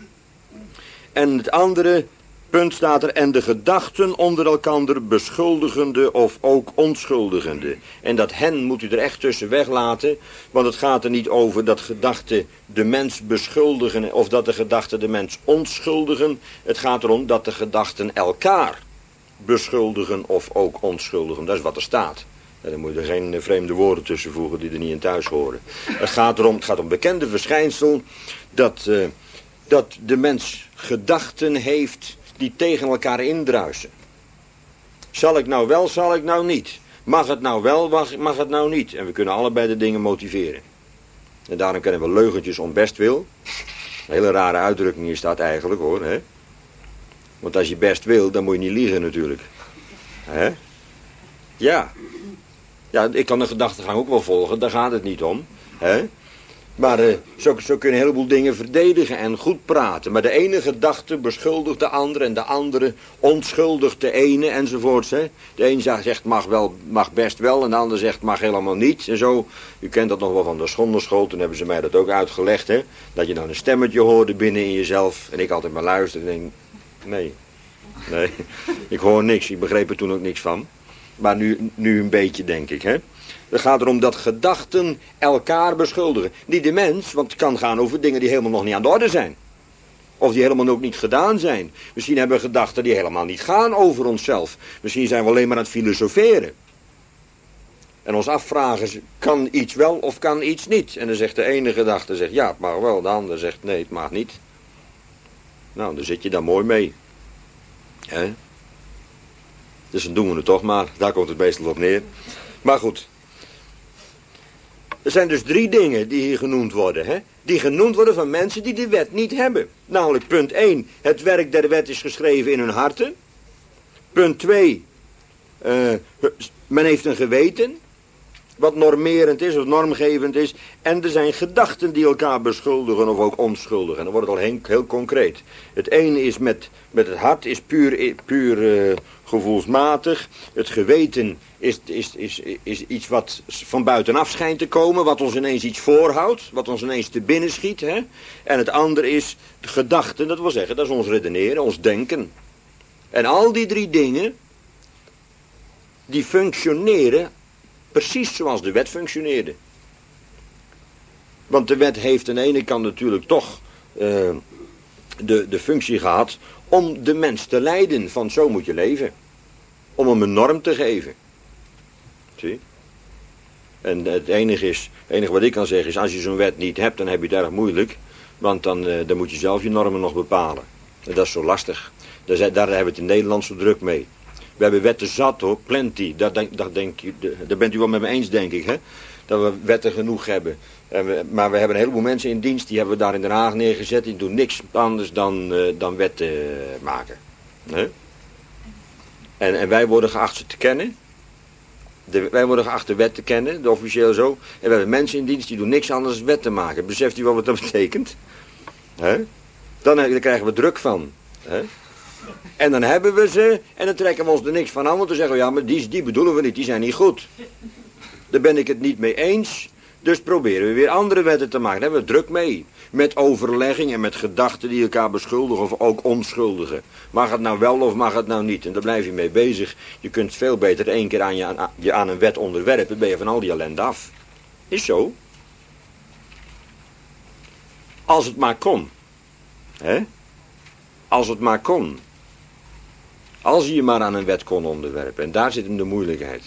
A: En het andere punt staat er, en de gedachten onder elkander beschuldigende of ook onschuldigende. En dat hen moet u er echt tussen weglaten, want het gaat er niet over dat gedachten de mens beschuldigen of dat de gedachten de mens onschuldigen. Het gaat erom dat de gedachten elkaar beschuldigen of ook onschuldigen. Dat is wat er staat. En dan moet je er geen vreemde woorden tussen voegen die er niet in thuis horen. Het gaat erom, het gaat om bekende verschijnsel dat, uh, dat de mens gedachten heeft die tegen elkaar indruisen. Zal ik nou wel, zal ik nou niet? Mag het nou wel, mag, mag het nou niet? En we kunnen allebei de dingen motiveren. En daarom kennen we leugentjes om best wil. Een hele rare uitdrukking hier staat eigenlijk hoor. Hè? Want als je best wil, dan moet je niet liegen natuurlijk. Hè? Ja. Ja, ik kan de gedachtegang ook wel volgen, daar gaat het niet om. Hè? Maar uh, zo, zo kun je een heleboel dingen verdedigen en goed praten. Maar de ene gedachte beschuldigt de andere en de andere onschuldigt de ene enzovoorts. Hè. De een zegt mag, wel, mag best wel en de ander zegt mag helemaal niet. En zo, u kent dat nog wel van de zonderschool, toen hebben ze mij dat ook uitgelegd. Hè. Dat je dan een stemmetje hoorde binnen in jezelf. En ik altijd maar luister en denk, nee, nee, ik hoor niks. Ik begreep er toen ook niks van. Maar nu, nu een beetje denk ik, hè. Het gaat erom dat gedachten elkaar beschuldigen. Niet de mens, want het kan gaan over dingen die helemaal nog niet aan de orde zijn. Of die helemaal ook niet gedaan zijn. Misschien hebben we gedachten die helemaal niet gaan over onszelf. Misschien zijn we alleen maar aan het filosoferen. En ons afvragen, kan iets wel of kan iets niet? En dan zegt de ene gedachte, zegt, ja het mag wel. De andere zegt, nee het mag niet. Nou, daar zit je dan mooi mee. He? Dus dan doen we het toch maar. Daar komt het meestal op neer. Maar goed. Er zijn dus drie dingen die hier genoemd worden. Hè? Die genoemd worden van mensen die de wet niet hebben. Namelijk punt één. Het werk der wet is geschreven in hun harten. Punt twee. Uh, men heeft een geweten. Wat normerend is of normgevend is. En er zijn gedachten die elkaar beschuldigen of ook onschuldigen. En dan wordt het al heel, heel concreet. Het ene is met, met het hart, is puur, puur uh, gevoelsmatig. Het geweten is, is, is, is iets wat van buitenaf schijnt te komen. Wat ons ineens iets voorhoudt. Wat ons ineens te binnen schiet. Hè? En het andere is de gedachten. Dat wil zeggen, dat is ons redeneren, ons denken. En al die drie dingen, die functioneren precies zoals de wet functioneerde. Want de wet heeft aan de ene kant natuurlijk toch uh, de, de functie gehad om de mens te leiden van zo moet je leven. Om hem een norm te geven. Zie? En het enige, is, het enige wat ik kan zeggen is, als je zo'n wet niet hebt, dan heb je het erg moeilijk. Want dan, uh, dan moet je zelf je normen nog bepalen. En dat is zo lastig. Daar, daar hebben we het in Nederland zo druk mee. We hebben wetten zat hoor, plenty. Dat denk, dat denk je, daar bent u wel met me eens, denk ik, hè? Dat we wetten genoeg hebben. En we, maar we hebben een heleboel mensen in dienst, die hebben we daar in Den Haag neergezet. Die doen niks anders dan, uh, dan wetten maken. Hè? En, en wij worden geacht ze te kennen. De, wij worden geacht de wet te kennen, de officieel zo. En we hebben mensen in dienst, die doen niks anders dan wetten maken. Beseft u wel wat dat betekent? Hè? Dan, dan krijgen we druk van. Hè? En dan hebben we ze, en dan trekken we ons er niks van aan, want dan zeggen we, ja, maar die, die bedoelen we niet, die zijn niet goed. Daar ben ik het niet mee eens, dus proberen we weer andere wetten te maken. Daar hebben we druk mee. Met overlegging en met gedachten die elkaar beschuldigen of ook onschuldigen. Mag het nou wel of mag het nou niet? En daar blijf je mee bezig. Je kunt veel beter één keer aan je, aan, je aan een wet onderwerpen, ben je van al die ellende af. Is zo. Als het maar kon. Hè? Als het maar kon. Als je je maar aan een wet kon onderwerpen. En daar zit hem de moeilijkheid.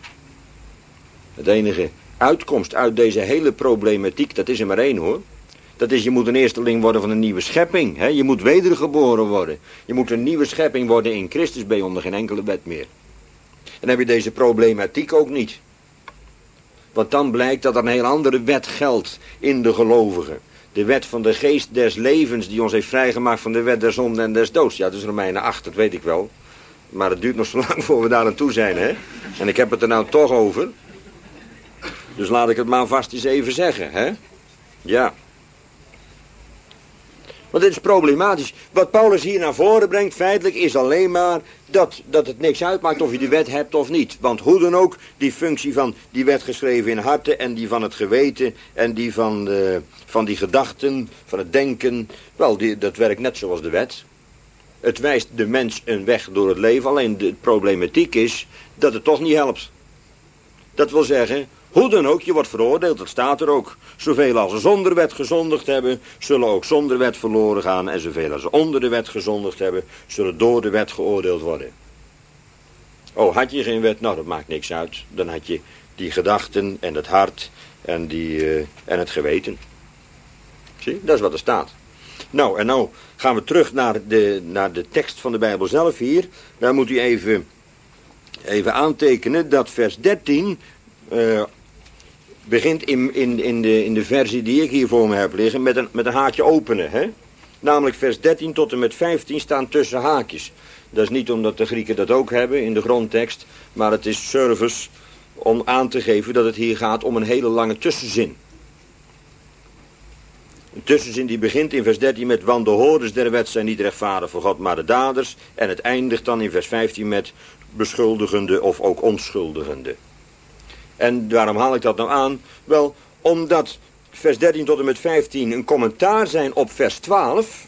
A: Het enige uitkomst uit deze hele problematiek, dat is er maar één hoor. Dat is, je moet een eersteling worden van een nieuwe schepping. Hè? Je moet wedergeboren worden. Je moet een nieuwe schepping worden in Christus, ben je onder geen enkele wet meer. En dan heb je deze problematiek ook niet. Want dan blijkt dat er een heel andere wet geldt in de gelovigen. De wet van de geest des levens die ons heeft vrijgemaakt van de wet der zonde en des doods. Ja, dat is Romeinen acht, dat weet ik wel. Maar het duurt nog zo lang voor we daar aan toe zijn, hè. En ik heb het er nou toch over. Dus laat ik het maar vast eens even zeggen, hè. Ja. Want dit is problematisch. Wat Paulus hier naar voren brengt, feitelijk, is alleen maar dat, dat het niks uitmaakt of je die wet hebt of niet. Want hoe dan ook, die functie van die wet geschreven in harten en die van het geweten en die van, de, van die gedachten, van het denken, wel, die, dat werkt net zoals de wet. Het wijst de mens een weg door het leven, alleen de problematiek is dat het toch niet helpt. Dat wil zeggen, hoe dan ook, je wordt veroordeeld, dat staat er ook. Zoveel als ze zonder wet gezondigd hebben, zullen ook zonder wet verloren gaan. En zoveel als ze onder de wet gezondigd hebben, zullen door de wet geoordeeld worden. Oh, had je geen wet? Nou, dat maakt niks uit. Dan had je die gedachten en het hart en, die, uh, en het geweten. Zie, dat is wat er staat. Nou, en nou gaan we terug naar de, naar de tekst van de Bijbel zelf hier. Daar moet u even, even aantekenen dat vers dertien... Uh, begint in, in, in, de, in de versie die ik hier voor me heb liggen met een, met een haakje openen. Hè? Namelijk vers dertien tot en met vijftien staan tussen haakjes. Dat is niet omdat de Grieken dat ook hebben in de grondtekst, maar het is service om aan te geven dat het hier gaat om een hele lange tussenzin. Een tussenzin die begint in vers dertien met, want de hoorders der wet zijn niet rechtvaardig voor God, maar de daders. En het eindigt dan in vers vijftien met beschuldigende of ook onschuldigende. En waarom haal ik dat nou aan? Wel, omdat vers dertien tot en met vijftien een commentaar zijn op vers twaalf.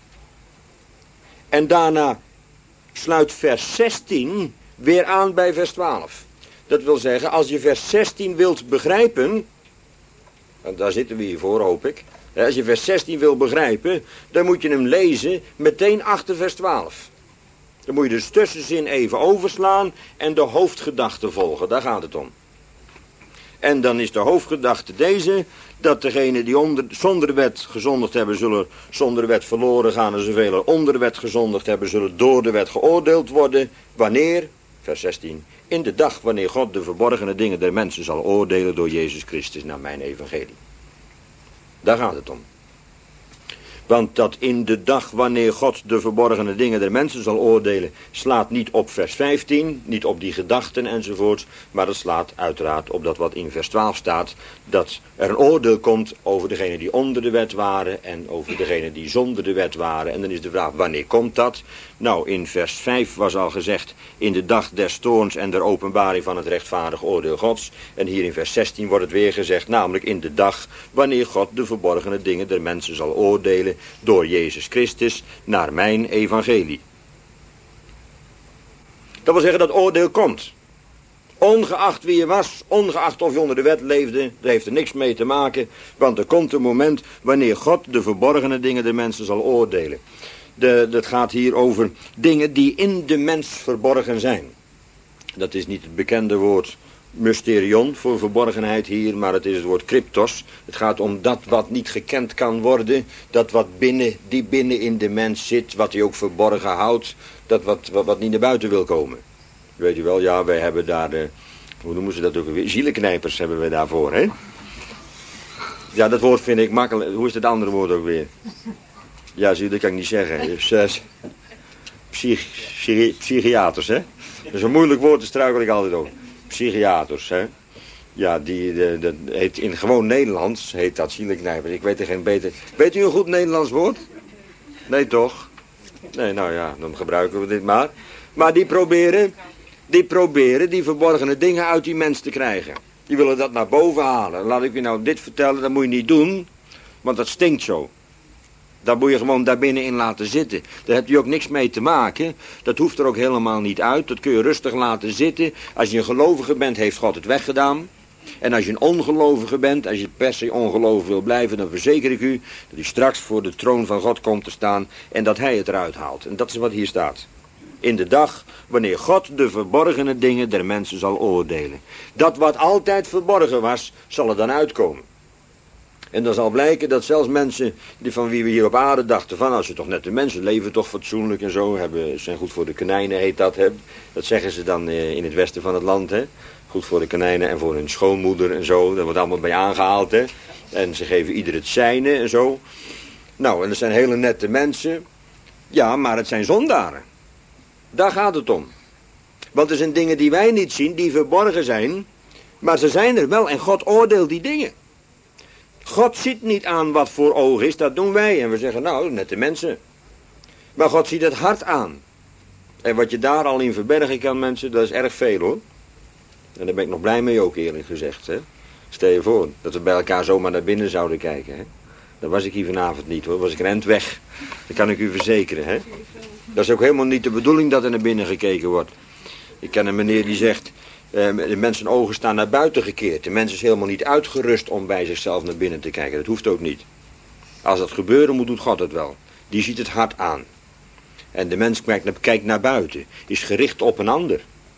A: En daarna sluit vers zestien weer aan bij vers twaalf. Dat wil zeggen, als je vers zestien wilt begrijpen, en daar zitten we hier voor, hoop ik. Als je vers zestien wil begrijpen, dan moet je hem lezen meteen achter vers twaalf. Dan moet je dus tussenzin even overslaan en de hoofdgedachte volgen, daar gaat het om. En dan is de hoofdgedachte deze, dat degenen die onder, zonder de wet gezondigd hebben, zullen zonder de wet verloren gaan. En zoveel er onder de wet gezondigd hebben, zullen door de wet geoordeeld worden. Wanneer? Vers zestien. In de dag wanneer God de verborgene dingen der mensen zal oordelen door Jezus Christus naar mijn evangelie. Daar gaat het om. Want dat in de dag wanneer God de verborgene dingen der mensen zal oordelen, slaat niet op vers vijftien, niet op die gedachten enzovoorts, maar het slaat uiteraard op dat wat in vers twaalf staat, dat er een oordeel komt over degenen die onder de wet waren en over degenen die zonder de wet waren. En dan is de vraag, wanneer komt dat? Nou, in vers vijf was al gezegd, in de dag des toorns en der openbaring van het rechtvaardig oordeel Gods. En hier in vers zestien wordt het weer gezegd, namelijk in de dag wanneer God de verborgene dingen der mensen zal oordelen door Jezus Christus naar mijn evangelie. Dat wil zeggen dat oordeel komt. Ongeacht wie je was, ongeacht of je onder de wet leefde, daar heeft er niks mee te maken. Want er komt een moment wanneer God de verborgene dingen der mensen zal oordelen. De, dat gaat hier over dingen die in de mens verborgen zijn. Dat is niet het bekende woord mysterion voor verborgenheid hier, maar het is het woord cryptos. Het gaat om dat wat niet gekend kan worden, dat wat binnen, die binnen in de mens zit, wat hij ook verborgen houdt, dat wat, wat, wat niet naar buiten wil komen. Weet u wel, ja, wij hebben daar de, hoe noemen ze dat ook weer, zielenknijpers hebben we daarvoor, hè? Ja, dat woord vind ik makkelijk. Hoe is het andere woord ook weer? Ja, zie je, dat kan ik niet zeggen. Dus, uh, psych, psych, psychiaters, hè? Dat is een moeilijk woord, daar struikel ik altijd over. Psychiaters, hè? Ja, die, de, de, heet in gewoon Nederlands heet dat zielenknijpers. Ik weet er geen beter. Weet u een goed Nederlands woord? Nee, toch? Nee, nou ja, dan gebruiken we dit maar. Maar die proberen, die proberen die verborgene dingen uit die mens te krijgen. Die willen dat naar boven halen. Laat ik je nou dit vertellen, dat moet je niet doen, want dat stinkt zo. Dat moet je gewoon daar binnenin laten zitten. Daar heb je ook niks mee te maken. Dat hoeft er ook helemaal niet uit. Dat kun je rustig laten zitten. Als je een gelovige bent, heeft God het weggedaan. En als je een ongelovige bent, als je per se ongelovig wil blijven, dan verzeker ik u dat u straks voor de troon van God komt te staan en dat hij het eruit haalt. En dat is wat hier staat. In de dag wanneer God de verborgene dingen der mensen zal oordelen. Dat wat altijd verborgen was, zal er dan uitkomen. En dan zal blijken dat zelfs mensen die van wie we hier op aarde dachten van, als ze toch net de mensen leven toch fatsoenlijk en zo, hebben, zijn goed voor de konijnen heet dat. Hè. Dat zeggen ze dan in het westen van het land. Hè. Goed voor de konijnen en voor hun schoonmoeder en zo. Daar wordt allemaal bij aangehaald. Hè. En ze geven ieder het zijne en zo. Nou, en dat zijn hele nette mensen. Ja, maar het zijn zondaren. Daar gaat het om. Want er zijn dingen die wij niet zien, die verborgen zijn. Maar ze zijn er wel en God oordeelt die dingen. God ziet niet aan wat voor oog is, dat doen wij. En we zeggen, nou, nette mensen. Maar God ziet het hart aan. En wat je daar al in verbergen kan, mensen, dat is erg veel, hoor. En daar ben ik nog blij mee ook, eerlijk gezegd. Hè? Stel je voor, dat we bij elkaar zomaar naar binnen zouden kijken. Hè? Dan was ik hier vanavond niet, hoor. Was ik rent weg. Dat kan ik u verzekeren, hè. Dat is ook helemaal niet de bedoeling dat er naar binnen gekeken wordt. Ik ken een meneer die zegt, Uh, de mensen ogen staan naar buiten gekeerd. De mens is helemaal niet uitgerust om bij zichzelf naar binnen te kijken. Dat hoeft ook niet. Als dat gebeuren moet, doet God het wel. Die ziet het hart aan. En de mens kijkt naar, kijkt naar buiten. Is gericht op een ander.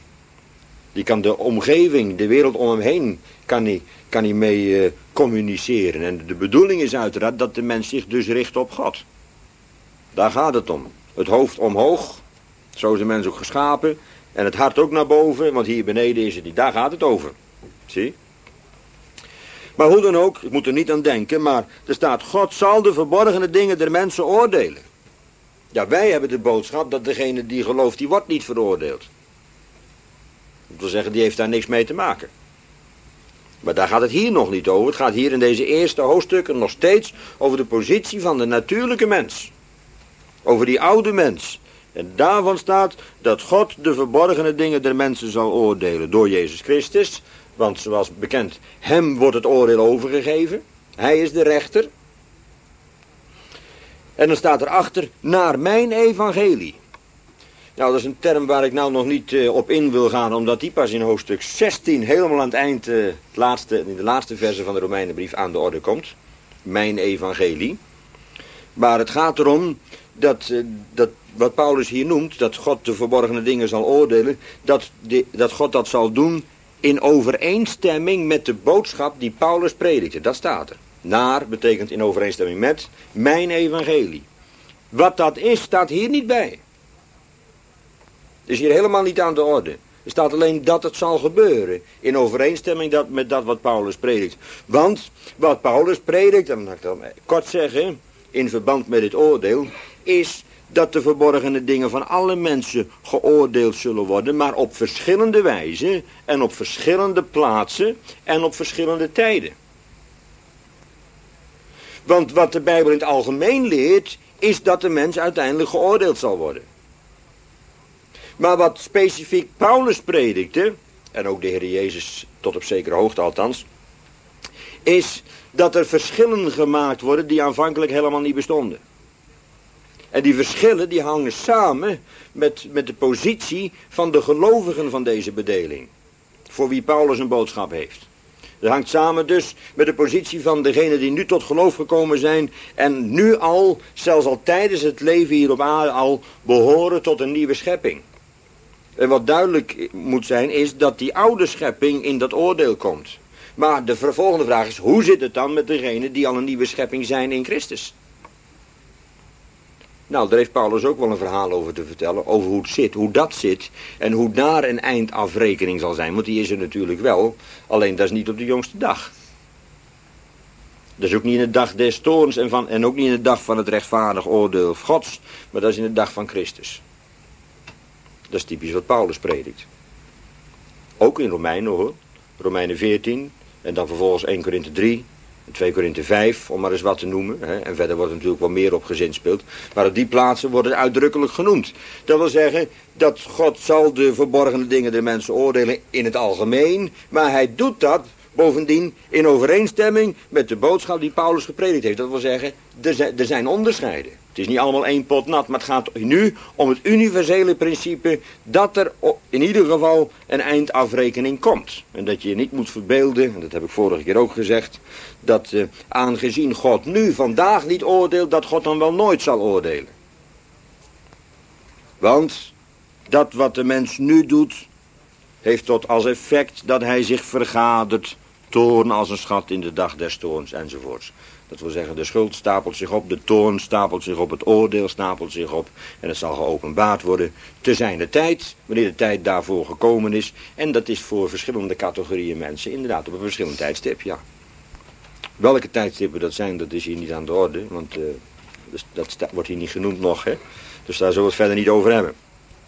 A: Die kan de omgeving, de wereld om hem heen, kan hij, kan hij mee uh, communiceren. En de bedoeling is uiteraard dat de mens zich dus richt op God. Daar gaat het om. Het hoofd omhoog. Zo is de mens ook geschapen. En het hart ook naar boven, want hier beneden is het niet. Daar gaat het over. Zie? Maar hoe dan ook, ik moet er niet aan denken, maar er staat, God zal de verborgene dingen der mensen oordelen. Ja, wij hebben de boodschap dat degene die gelooft, die wordt niet veroordeeld. Dat wil zeggen, die heeft daar niks mee te maken. Maar daar gaat het hier nog niet over. Het gaat hier in deze eerste hoofdstukken nog steeds over de positie van de natuurlijke mens. Over die oude mens. En daarvan staat dat God de verborgene dingen der mensen zal oordelen door Jezus Christus. Want zoals bekend, hem wordt het oordeel overgegeven. Hij is de rechter. En dan staat erachter, naar mijn evangelie. Nou, dat is een term waar ik nou nog niet uh, op in wil gaan, omdat die pas in hoofdstuk zestien, helemaal aan het eind, uh, het laatste, in de laatste verse van de Romeinenbrief aan de orde komt. Mijn evangelie. Maar het gaat erom dat, uh, dat wat Paulus hier noemt, dat God de verborgene dingen zal oordelen, dat, de, dat God dat zal doen in overeenstemming met de boodschap die Paulus predikte. Dat staat er. Naar betekent in overeenstemming met mijn evangelie. Wat dat is, staat hier niet bij. Het is hier helemaal niet aan de orde. Er staat alleen dat het zal gebeuren. In overeenstemming dat, met dat wat Paulus predikt. Want wat Paulus predikt, en dan ga ik dat kort zeggen, in verband met dit oordeel, is dat de verborgene dingen van alle mensen geoordeeld zullen worden, maar op verschillende wijzen en op verschillende plaatsen en op verschillende tijden. Want wat de Bijbel in het algemeen leert, is dat de mens uiteindelijk geoordeeld zal worden. Maar wat specifiek Paulus predikte, en ook de Heer Jezus tot op zekere hoogte althans, is dat er verschillen gemaakt worden die aanvankelijk helemaal niet bestonden. En die verschillen die hangen samen met, met de positie van de gelovigen van deze bedeling, voor wie Paulus een boodschap heeft. Dat hangt samen dus met de positie van degenen die nu tot geloof gekomen zijn en nu al, zelfs al tijdens het leven hier op aarde al, behoren tot een nieuwe schepping. En wat duidelijk moet zijn is dat die oude schepping in dat oordeel komt. Maar de vervolgende vraag is, hoe zit het dan met degenen die al een nieuwe schepping zijn in Christus? Nou, daar heeft Paulus ook wel een verhaal over te vertellen, over hoe het zit, hoe dat zit en hoe daar een eindafrekening zal zijn. Want die is er natuurlijk wel, alleen dat is niet op de jongste dag. Dat is ook niet in de dag des toorns en, van, en ook niet in de dag van het rechtvaardig oordeel Gods, maar dat is in de dag van Christus. Dat is typisch wat Paulus predikt. Ook in Romeinen hoor, Romeinen veertien en dan vervolgens eerste Korinthe drie. twee Korinthe vijf, om maar eens wat te noemen. Hè. En verder wordt er natuurlijk wel meer op gezinspeeld. Maar op die plaatsen worden uitdrukkelijk genoemd. Dat wil zeggen dat God zal de verborgene dingen der mensen oordelen in het algemeen. Maar hij doet dat bovendien in overeenstemming met de boodschap die Paulus gepredikt heeft. Dat wil zeggen, er zijn, er zijn onderscheiden. Het is niet allemaal één pot nat, maar het gaat nu om het universele principe dat er in ieder geval een eindafrekening komt. En dat je je niet moet verbeelden, en dat heb ik vorige keer ook gezegd, dat uh, aangezien God nu vandaag niet oordeelt, dat God dan wel nooit zal oordelen. Want dat wat de mens nu doet, heeft tot als effect dat hij zich vergadert, toorn als een schat in de dag des toorns enzovoorts. Dat wil zeggen, de schuld stapelt zich op, de toorn stapelt zich op, het oordeel stapelt zich op. En het zal geopenbaard worden te zijner tijd, wanneer de tijd daarvoor gekomen is. En dat is voor verschillende categorieën mensen inderdaad op een verschillend tijdstip, ja. Welke tijdstippen dat zijn, dat is hier niet aan de orde, want uh, dus dat sta- wordt hier niet genoemd nog, hè. Dus daar zullen we het verder niet over hebben.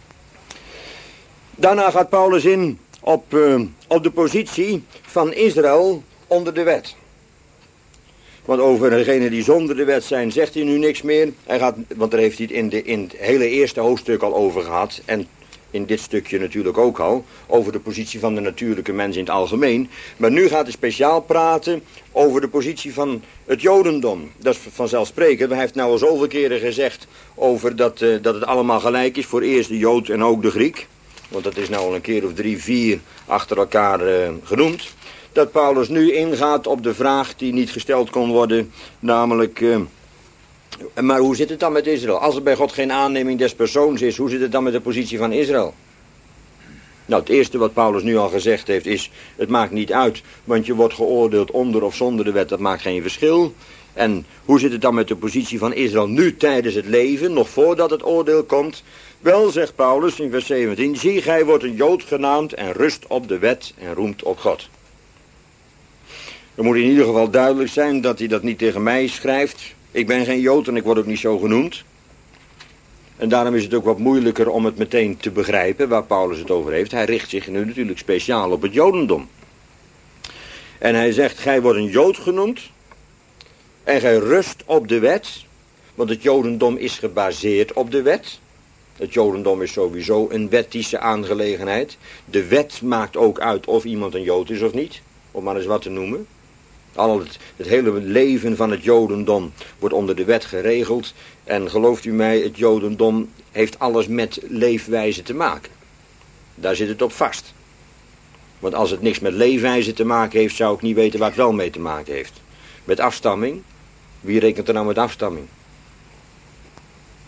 A: Daarna gaat Paulus in op, uh, op de positie van Israël onder de wet. Want over degenen die zonder de wet zijn, zegt hij nu niks meer. Hij gaat, want daar heeft hij het in, de, in het hele eerste hoofdstuk al over gehad. En in dit stukje natuurlijk ook al. Over de positie van de natuurlijke mens in het algemeen. Maar nu gaat hij speciaal praten over de positie van het Jodendom. Dat is vanzelfsprekend. Hij heeft nou al zoveel keren gezegd over dat, uh, dat het allemaal gelijk is voor eerst de Jood en ook de Griek. Want dat is nou al een keer of drie, vier achter elkaar uh, genoemd. Dat Paulus nu ingaat op de vraag die niet gesteld kon worden, namelijk, uh, maar hoe zit het dan met Israël? Als er bij God geen aanneming des persoons is, hoe zit het dan met de positie van Israël? Nou, het eerste wat Paulus nu al gezegd heeft is, het maakt niet uit, want je wordt geoordeeld onder of zonder de wet, dat maakt geen verschil. En hoe zit het dan met de positie van Israël nu tijdens het leven, nog voordat het oordeel komt? Wel, zegt Paulus in vers zeventien, zie, gij wordt een Jood genaamd en rust op de wet en roemt op God. Er moet in ieder geval duidelijk zijn dat hij dat niet tegen mij schrijft. Ik ben geen Jood en ik word ook niet zo genoemd. En daarom is het ook wat moeilijker om het meteen te begrijpen waar Paulus het over heeft. Hij richt zich nu natuurlijk speciaal op het Jodendom. En hij zegt, gij wordt een Jood genoemd en gij rust op de wet. Want het Jodendom is gebaseerd op de wet. Het Jodendom is sowieso een wettische aangelegenheid. De wet maakt ook uit of iemand een Jood is of niet. Om maar eens wat te noemen. Al het, het hele leven van het Jodendom wordt onder de wet geregeld. En gelooft u mij, het Jodendom heeft alles met leefwijze te maken. Daar zit het op vast. Want als het niks met leefwijze te maken heeft, zou ik niet weten waar het wel mee te maken heeft. Met afstamming. Wie rekent er nou met afstamming?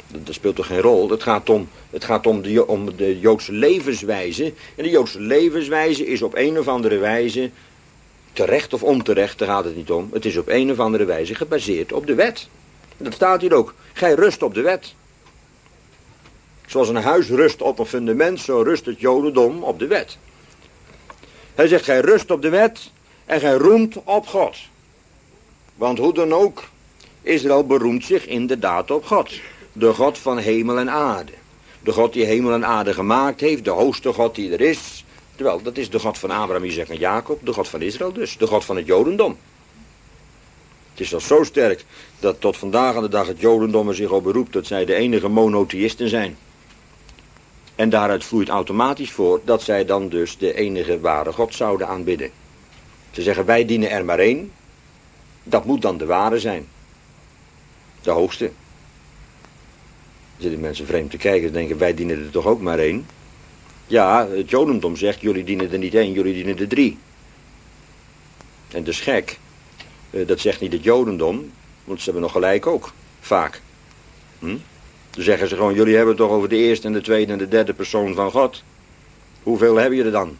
A: Dat, dat speelt toch geen rol? Het gaat om, het gaat om, de, om de Joodse levenswijze. En de Joodse levenswijze is op een of andere wijze, terecht of onterecht, daar gaat het niet om. Het is op een of andere wijze gebaseerd op de wet. Dat staat hier ook. Gij rust op de wet. Zoals een huis rust op een fundament, zo rust het Jodendom op de wet. Hij zegt, gij rust op de wet en gij roemt op God. Want hoe dan ook, Israël beroemt zich inderdaad op God. De God van hemel en aarde. De God die hemel en aarde gemaakt heeft, de hoogste God die er is. Terwijl, dat is de God van Abraham, Isaac en Jacob, de God van Israël dus. De God van het Jodendom. Het is zelfs zo sterk dat tot vandaag aan de dag het Jodendom er zich op beroept dat zij de enige monotheïsten zijn. En daaruit vloeit automatisch voort dat zij dan dus de enige ware God zouden aanbidden. Ze zeggen, wij dienen er maar één. Dat moet dan de ware zijn. De hoogste. Dan zitten mensen vreemd te kijken en denken, wij dienen er toch ook maar één. Ja, het Jodendom zegt, jullie dienen er niet één, jullie dienen er drie. En dat is gek. Dat zegt niet het Jodendom, want ze hebben nog gelijk ook, vaak. Hm? Dan zeggen ze gewoon, jullie hebben het toch over de eerste en de tweede en de derde persoon van God. Hoeveel hebben je er dan?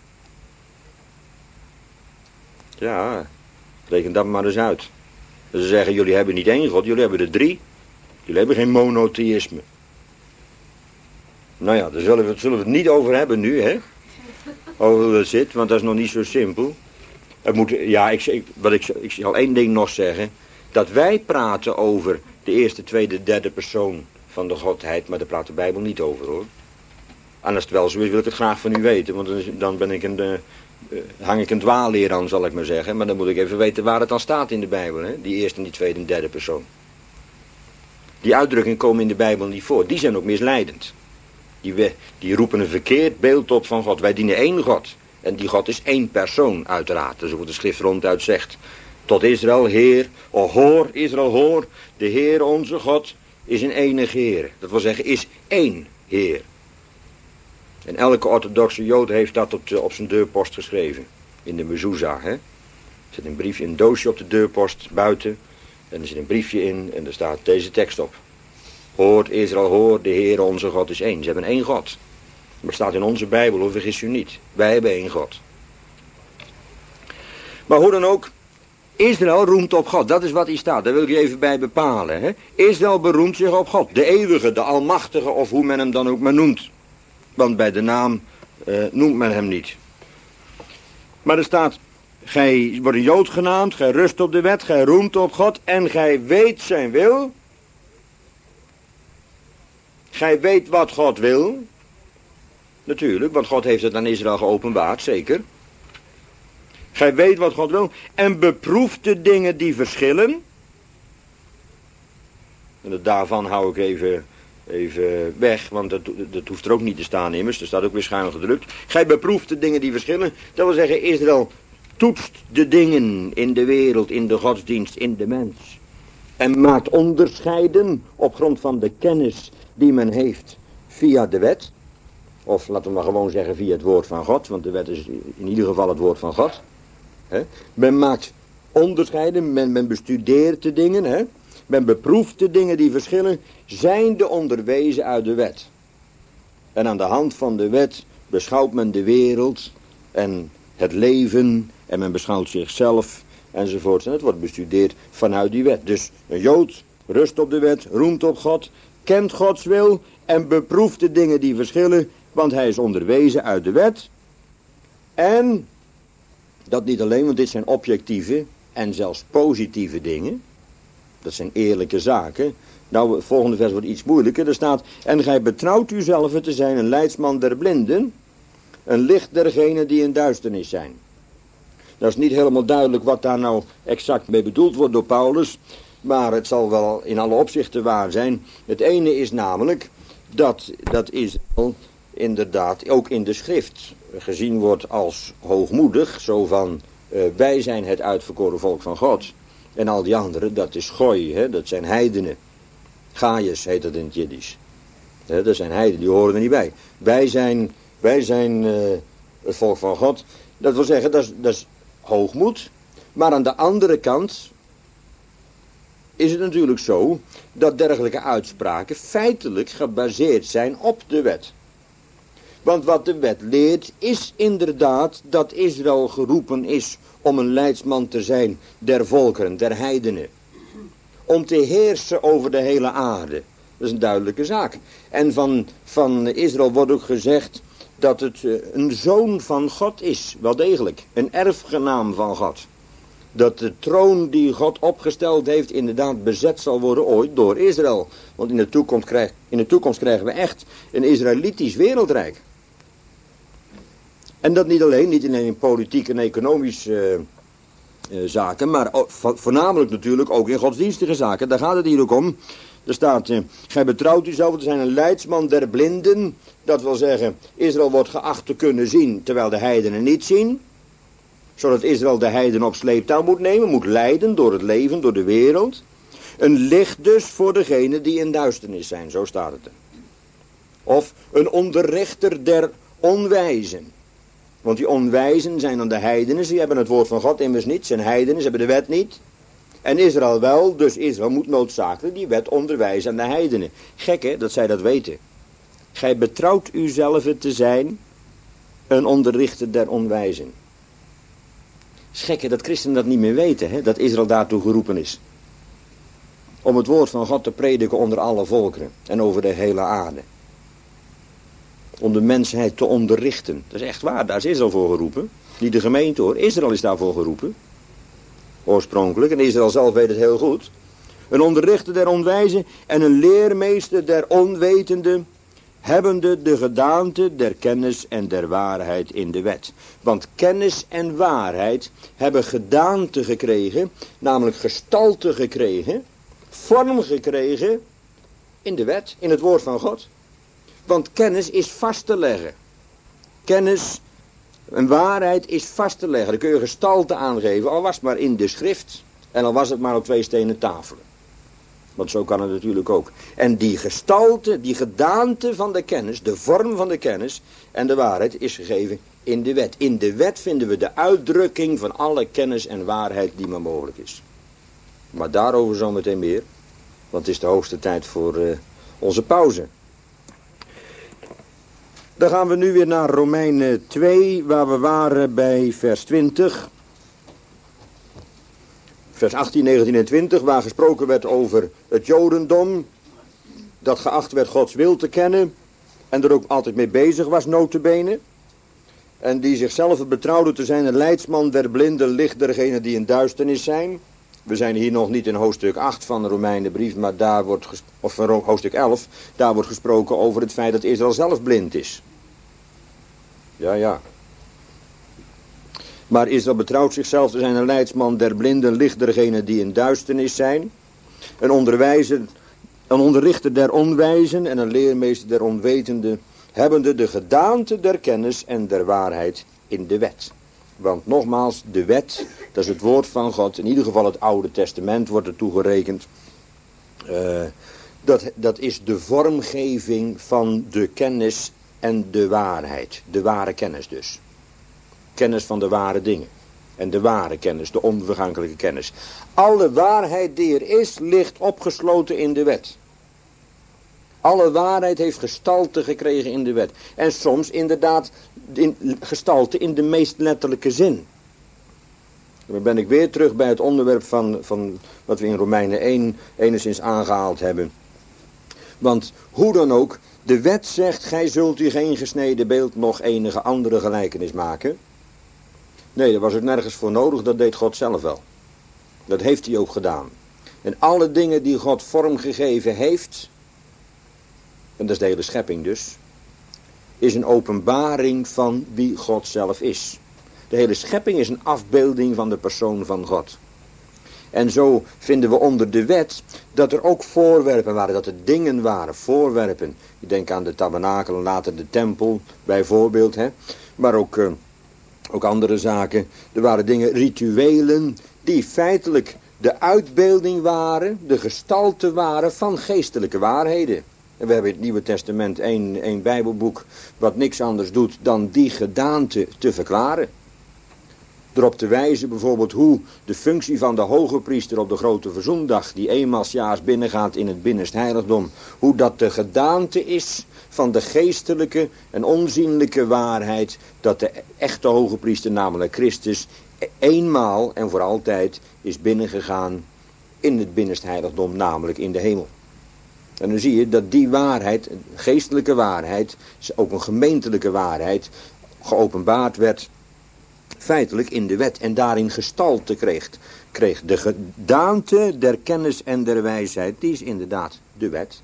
A: Ja, reken dat maar eens uit. Ze zeggen, jullie hebben niet één God, jullie hebben er drie. Jullie hebben geen monotheïsme. Nou ja, daar zullen we, zullen we het niet over hebben nu, hè. Over hoe dat zit, want dat is nog niet zo simpel. Het moet, ja, ik, ik, wat ik, ik zal één ding nog zeggen. Dat wij praten over de eerste, tweede, derde persoon van de Godheid, maar daar praat de Bijbel niet over, hoor. En als het wel zo is, wil ik het graag van u weten, want dan, dan ben ik een, uh, uh, hang ik een dwaalleer aan, zal ik maar zeggen. Maar dan moet ik even weten waar het dan staat in de Bijbel, hè? Die eerste, die tweede en derde persoon. Die uitdrukkingen komen in de Bijbel niet voor, die zijn ook misleidend. Die, we, die roepen een verkeerd beeld op van God. Wij dienen één God. En die God is één persoon uiteraard. Dat is wat de schrift ronduit zegt. Tot Israël, Heer, o hoor, Israël hoor, de Heer onze God is een enige Heer. Dat wil zeggen, is één Heer. En elke orthodoxe Jood heeft dat op, de, op zijn deurpost geschreven. In de mezuzah, hè. Er zit een briefje, een doosje op de deurpost buiten. En er zit een briefje in en er staat deze tekst op. Hoort Israël, hoor, de Heer onze God is één. Ze hebben één God. Maar staat in onze Bijbel, hoor, vergis u niet. Wij hebben één God. Maar hoe dan ook, Israël roemt op God. Dat is wat hier staat, daar wil ik je even bij bepalen. Hè? Israël beroemt zich op God. De eeuwige, de almachtige, of hoe men hem dan ook maar noemt. Want bij de naam uh, noemt men hem niet. Maar er staat, gij wordt een Jood genaamd, gij rust op de wet, gij roemt op God en gij weet zijn wil. Gij weet wat God wil. Natuurlijk, want God heeft het aan Israël geopenbaard, zeker. Gij weet wat God wil. En beproeft de dingen die verschillen. En dat daarvan hou ik even, even weg, want dat, dat hoeft er ook niet te staan immers. Er staat ook weer schuin gedrukt. Gij beproeft de dingen die verschillen. Dat wil zeggen, Israël toetst de dingen in de wereld, in de godsdienst, in de mens. En maakt onderscheiden op grond van de kennis die men heeft via de wet. Of laten we maar gewoon zeggen via het woord van God. Want de wet is in ieder geval het woord van God. He? Men maakt onderscheiden. Men, men bestudeert de dingen. He? Men beproeft de dingen die verschillen. Zijnde onderwezen uit de wet. En aan de hand van de wet beschouwt men de wereld. En het leven. En men beschouwt zichzelf. Enzovoort. En het wordt bestudeerd vanuit die wet. Dus een Jood rust op de wet. Roemt op God. Kent Gods wil. En beproeft de dingen die verschillen. Want hij is onderwezen uit de wet. En dat niet alleen, want dit zijn objectieve en zelfs positieve dingen. Dat zijn eerlijke zaken. Nou, het volgende vers wordt iets moeilijker. Er staat, en gij betrouwt uzelf te zijn een leidsman der blinden, een licht dergenen die in duisternis zijn. Dat is niet helemaal duidelijk wat daar nou exact mee bedoeld wordt door Paulus, maar het zal wel in alle opzichten waar zijn. Het ene is namelijk dat, dat Israël inderdaad ook in de schrift gezien wordt als hoogmoedig, zo van uh, wij zijn het uitverkoren volk van God. En al die anderen, dat is gooi, hè, dat zijn heidenen. Gaius heet dat in het Jiddisch. Hè, dat zijn heidenen, die horen er niet bij. Wij zijn, wij zijn uh, het volk van God. Dat wil zeggen, dat is, dat is hoogmoed. Maar aan de andere kant is het natuurlijk zo dat dergelijke uitspraken feitelijk gebaseerd zijn op de wet. Want wat de wet leert is inderdaad dat Israël geroepen is om een leidsman te zijn der volkeren, der heidenen. Om te heersen over de hele aarde. Dat is een duidelijke zaak. En van, van Israël wordt ook gezegd dat het een zoon van God is. Wel degelijk. Een erfgenaam van God. Dat de troon die God opgesteld heeft inderdaad bezet zal worden ooit door Israël. Want in de toekomst, krijg, in de toekomst krijgen we echt een Israëlitisch wereldrijk. En dat niet alleen, niet alleen in politiek en economische uh, uh, zaken, maar ook, voornamelijk natuurlijk ook in godsdienstige zaken. Daar gaat het hier ook om. Er staat, uh, gij betrouwt uzelf te zijn een leidsman der blinden. Dat wil zeggen, Israël wordt geacht te kunnen zien, terwijl de heidenen niet zien. Zodat Israël de heidenen op sleeptouw moet nemen, moet leiden door het leven, door de wereld. Een licht dus voor degenen die in duisternis zijn, zo staat het er. Of een onderrichter der onwijzen. Want die onwijzen zijn dan de heidenen, ze hebben het woord van God immers niet, zijn heidenen, ze hebben de wet niet. En Israël wel, dus Israël moet noodzakelijk die wet onderwijzen aan de heidenen. Gek hè, dat zij dat weten. Gij betrouwt uzelf te zijn een onderrichter der onwijzen. Het is gek hè, dat christenen dat niet meer weten, hè, dat Israël daartoe geroepen is. Om het woord van God te prediken onder alle volkeren en over de hele aarde. Om de mensheid te onderrichten. Dat is echt waar, daar is Israël voor geroepen. Niet de gemeente hoor, Israël is daarvoor geroepen. Oorspronkelijk, en Israël zelf weet het heel goed. Een onderrichter der onwijzen en een leermeester der onwetenden, hebbende de gedaante der kennis en der waarheid in de wet. Want kennis en waarheid hebben gedaante gekregen, namelijk gestalte gekregen, vorm gekregen in de wet, in het woord van God. Want kennis is vast te leggen. Kennis en waarheid is vast te leggen. Dan kun je gestalte aangeven, al was het maar in de schrift. En al was het maar op twee stenen tafelen. Want zo kan het natuurlijk ook. En die gestalte, die gedaante van de kennis, de vorm van de kennis en de waarheid is gegeven in de wet. In de wet vinden we de uitdrukking van alle kennis en waarheid die maar mogelijk is. Maar daarover zometeen meer. Want het is de hoogste tijd voor uh, onze pauze. Dan gaan we nu weer naar Romeinen twee, waar we waren bij vers twintig. Vers achttien, negentien en twintig, waar gesproken werd over het Jodendom. Dat geacht werd Gods wil te kennen. En er ook altijd mee bezig was, nota bene. En die zichzelf betrouwde te zijn een leidsman der blinde licht dergenen die in duisternis zijn. We zijn hier nog niet in hoofdstuk acht van de Romeinenbrief, maar daar wordt, of van hoofdstuk elf, daar wordt gesproken over het feit dat Israël zelf blind is. Ja, ja. Maar Israël betrouwt zichzelf te zijn een leidsman der blinden licht dergenen die in duisternis zijn. Een onderwijzer, een onderrichter der onwijzen en een leermeester der onwetenden, hebbende de gedaante der kennis en der waarheid in de wet. Want nogmaals, de wet, dat is het woord van God, in ieder geval het Oude Testament wordt er toegerekend. Uh, dat, dat is de vormgeving van de kennis en de waarheid. De ware kennis dus. Kennis van de ware dingen. En de ware kennis, de onvergankelijke kennis. Alle waarheid die er is, ligt opgesloten in de wet. Alle waarheid heeft gestalte gekregen in de wet. En soms inderdaad in, gestalte in de meest letterlijke zin. Dan ben ik weer terug bij het onderwerp van, van wat we in Romeinen één enigszins aangehaald hebben. Want hoe dan ook, de wet zegt, gij zult u geen gesneden beeld nog enige andere gelijkenis maken. Nee, daar was het nergens voor nodig, dat deed God zelf wel. Dat heeft hij ook gedaan. En alle dingen die God vormgegeven heeft, en dat is de hele schepping dus, is een openbaring van wie God zelf is. De hele schepping is een afbeelding van de persoon van God. En zo vinden we onder de wet dat er ook voorwerpen waren, dat er dingen waren, voorwerpen. Ik denk aan de tabernakel en later de tempel bijvoorbeeld, hè. Maar ook, uh, ook andere zaken. Er waren dingen, rituelen, die feitelijk de uitbeelding waren, de gestalte waren van geestelijke waarheden. En we hebben in het Nieuwe Testament één, één Bijbelboek wat niks anders doet dan die gedaante te verklaren. Erop te wijzen bijvoorbeeld hoe de functie van de hoge priester op de grote verzoendag, die eenmaal 's jaars binnengaat in het binnenste heiligdom, hoe dat de gedaante is van de geestelijke en onzienlijke waarheid, dat de echte hoge priester, namelijk Christus, eenmaal en voor altijd is binnengegaan in het binnenste heiligdom, namelijk in de hemel. En dan zie je dat die waarheid, een geestelijke waarheid, is ook een gemeentelijke waarheid, geopenbaard werd feitelijk in de wet en daarin gestalte kreeg. kreeg. De gedaante der kennis en der wijsheid, die is inderdaad de wet.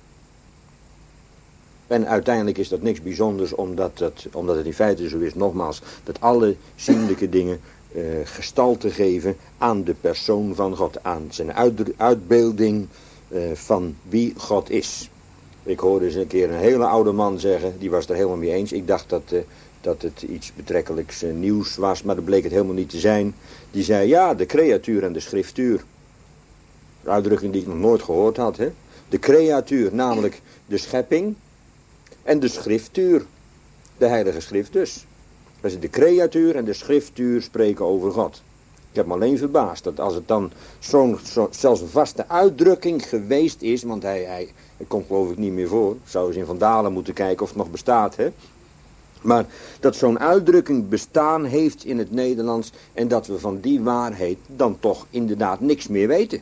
A: En uiteindelijk is dat niks bijzonders, omdat, dat, omdat het in feite zo is, nogmaals, dat alle zienlijke dingen uh, gestalte geven aan de persoon van God, aan zijn uit, uitbeelding uh, van wie God is. Ik hoorde eens een keer een hele oude man zeggen, die was het er helemaal mee eens. Ik dacht dat, uh, dat het iets betrekkelijks uh, nieuws was, maar dat bleek het helemaal niet te zijn. Die zei, ja, de creatuur en de schriftuur. Een uitdrukking die ik nog nooit gehoord had. Hè? De creatuur, namelijk de schepping, en de schriftuur, de heilige schrift dus. Dat is de creatuur en de schriftuur spreken over God. Ik heb me alleen verbaasd dat als het dan zo'n, zo, zelfs een vaste uitdrukking geweest is, want hij, hij, hij komt geloof ik niet meer voor. Ik zou eens in Van Dalen moeten kijken of het nog bestaat, hè. Maar dat zo'n uitdrukking bestaan heeft in het Nederlands en dat we van die waarheid dan toch inderdaad niks meer weten.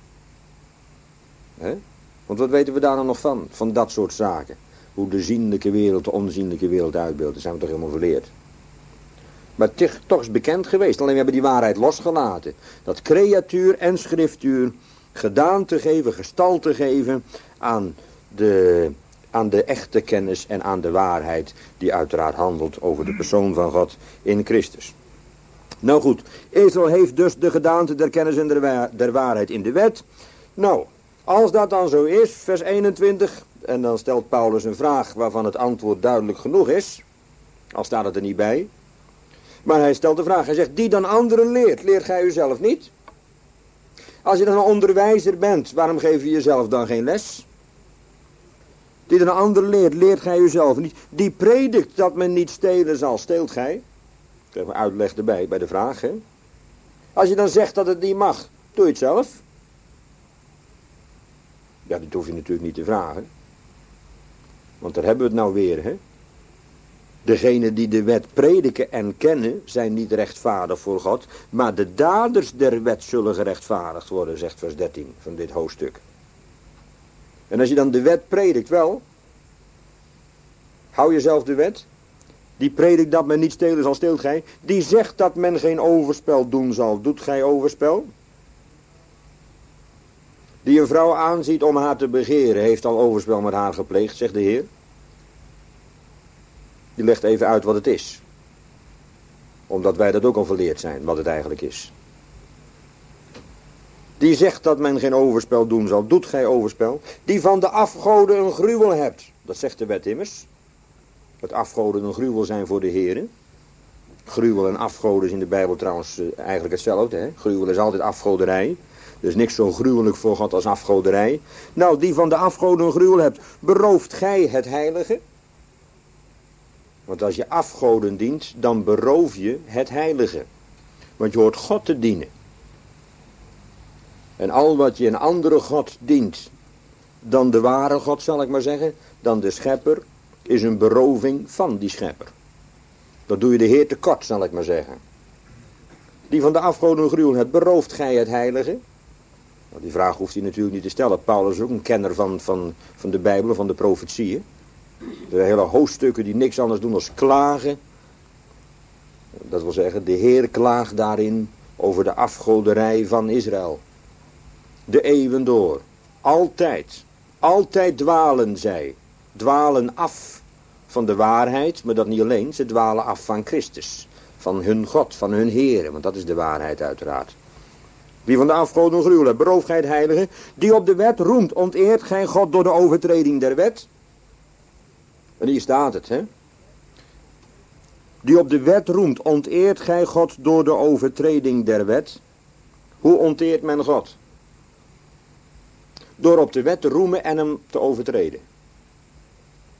A: Hè? Want wat weten we daar dan nog van, van dat soort zaken? Hoe de zienlijke wereld, de onzienlijke wereld uitbeeldt, dat zijn we toch helemaal verleerd. Maar het toch is bekend geweest, alleen we hebben die waarheid losgelaten. Dat creatuur en schriftuur gedaan te geven, gestalte geven aan de, aan de echte kennis en aan de waarheid die uiteraard handelt over de persoon van God in Christus. Nou goed, Israël heeft dus de gedaante der kennis en der, wa- der waarheid in de wet. Nou, als dat dan zo is, vers eenentwintig, en dan stelt Paulus een vraag waarvan het antwoord duidelijk genoeg is, al staat het er niet bij. Maar hij stelt de vraag, hij zegt, die dan anderen leert, leert gij uzelf niet? Als je dan een onderwijzer bent, waarom geef je jezelf dan geen les? Die dan een ander leert, leert gij uzelf niet? Die predikt dat men niet stelen zal, steelt gij? Ik heb een uitleg erbij, bij de vraag, hè? Als je dan zegt dat het niet mag, doe je het zelf? Ja, dat hoef je natuurlijk niet te vragen. Want daar hebben we het nou weer, hè? Degenen die de wet prediken en kennen, zijn niet rechtvaardig voor God, maar de daders der wet zullen gerechtvaardigd worden, zegt vers dertien van dit hoofdstuk. En als je dan de wet predikt wel, hou jezelf de wet, die predikt dat men niet stelen zal, steelt gij, die zegt dat men geen overspel doen zal, doet gij overspel? Die een vrouw aanziet om haar te begeren, heeft al overspel met haar gepleegd, zegt de Heer. Die legt even uit wat het is. Omdat wij dat ook al verleerd zijn, wat het eigenlijk is. Die zegt dat men geen overspel doen zal, doet gij overspel. Die van de afgoden een gruwel hebt. Dat zegt de wet immers. Dat afgoden een gruwel zijn voor de Heeren. Gruwel en afgoden is in de Bijbel trouwens eigenlijk hetzelfde. Hè? Gruwel is altijd afgoderij. Er is niks zo gruwelijk voor God als afgoderij. Nou, die van de afgoden een gruwel hebt, berooft gij het heilige? Want als je afgoden dient, dan beroof je het heilige. Want je hoort God te dienen. En al wat je een andere God dient, dan de ware God zal ik maar zeggen, dan de schepper, is een beroving van die schepper. Dat doe je de Heer tekort, zal ik maar zeggen. Die van de afgoden een gruwel hebt, berooft gij het heilige? Nou, die vraag hoeft hij natuurlijk niet te stellen. Paulus is ook een kenner van, van, van de Bijbel, van de profetieën. Er zijn hele hoofdstukken die niks anders doen dan klagen. Dat wil zeggen, de Heer klaagt daarin over de afgoderij van Israël. De eeuwen door. Altijd. Altijd dwalen zij. Dwalen af van de waarheid, maar dat niet alleen. Ze dwalen af van Christus. Van hun God, van hun Heer. Want dat is de waarheid uiteraard. Wie van de afgoden een gruwel hebt, berooft gij het heilige. Die op de wet roemt, onteert gij God door de overtreding der wet. En hier staat het, hè. Die op de wet roemt, onteert gij God door de overtreding der wet. Hoe onteert men God? Door op de wet te roemen en hem te overtreden.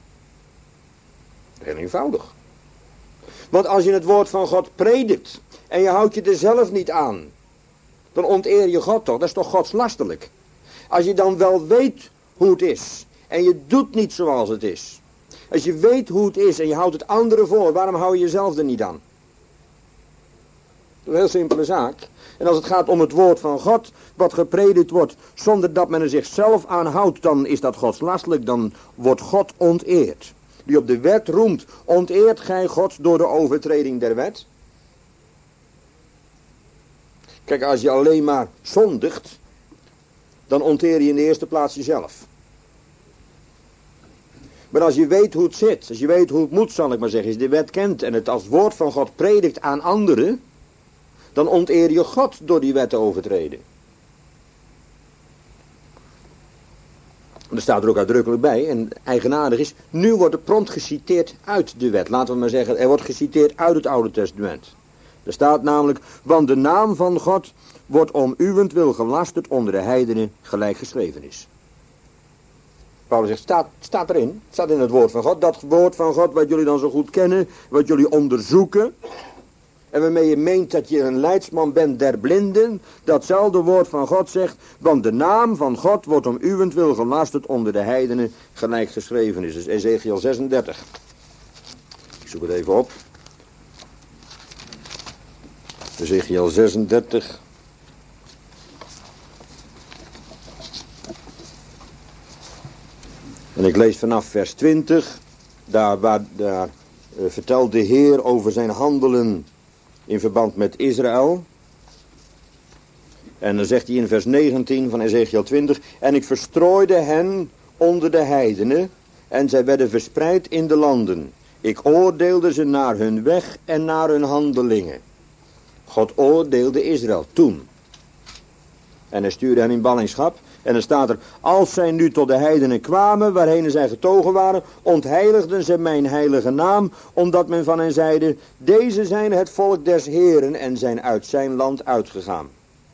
A: Heel eenvoudig. Want als je het woord van God predikt en je houdt je er zelf niet aan, dan onteer je God toch, dat is toch godslasterlijk. Als je dan wel weet hoe het is en je doet niet zoals het is. Als je weet hoe het is en je houdt het anderen voor, waarom hou je jezelf er niet aan? Dat is een heel simpele zaak. En als het gaat om het woord van God, wat gepredikt wordt, zonder dat men er zichzelf aan houdt, dan is dat godslasterlijk, dan wordt God onteerd. Die op de wet roemt, onteert gij God door de overtreding der wet? Kijk, als je alleen maar zondigt, dan onteer je in de eerste plaats jezelf. Maar als je weet hoe het zit, als je weet hoe het moet, zal ik maar zeggen, als je de wet kent en het als woord van God predikt aan anderen, dan onteer je God door die wet te overtreden. En er staat er ook uitdrukkelijk bij, en eigenaardig is, nu wordt er prompt geciteerd uit de wet. Laten we maar zeggen, er wordt geciteerd uit het Oude Testament. Er staat namelijk, want de naam van God wordt om uwentwil gelasterd onder de heidenen, gelijk geschreven is. Paulus zegt, staat, staat erin, staat in het woord van God, dat woord van God wat jullie dan zo goed kennen, wat jullie onderzoeken, en waarmee je meent dat je een leidsman bent der blinden, datzelfde woord van God zegt, want de naam van God wordt om uwentwil gelasterd onder de heidenen, gelijk geschreven is. Dus Ezekiel zesendertig. Ik zoek het even op. Ezekiel zesendertig. En ik lees vanaf vers twintig, daar, waar, daar uh, vertelt de Heer over zijn handelen in verband met Israël. En dan zegt hij in vers negentien van Ezekiel twintig, en ik verstrooide hen onder de heidenen, en zij werden verspreid in de landen. Ik oordeelde ze naar hun weg en naar hun handelingen. God oordeelde Israël toen. En hij stuurde hen in ballingschap. En dan staat er, als zij nu tot de heidenen kwamen, waarheen zij getogen waren, ontheiligden ze mijn heilige naam, omdat men van hen zeide, deze zijn het volk des Heeren en zijn uit zijn land uitgegaan.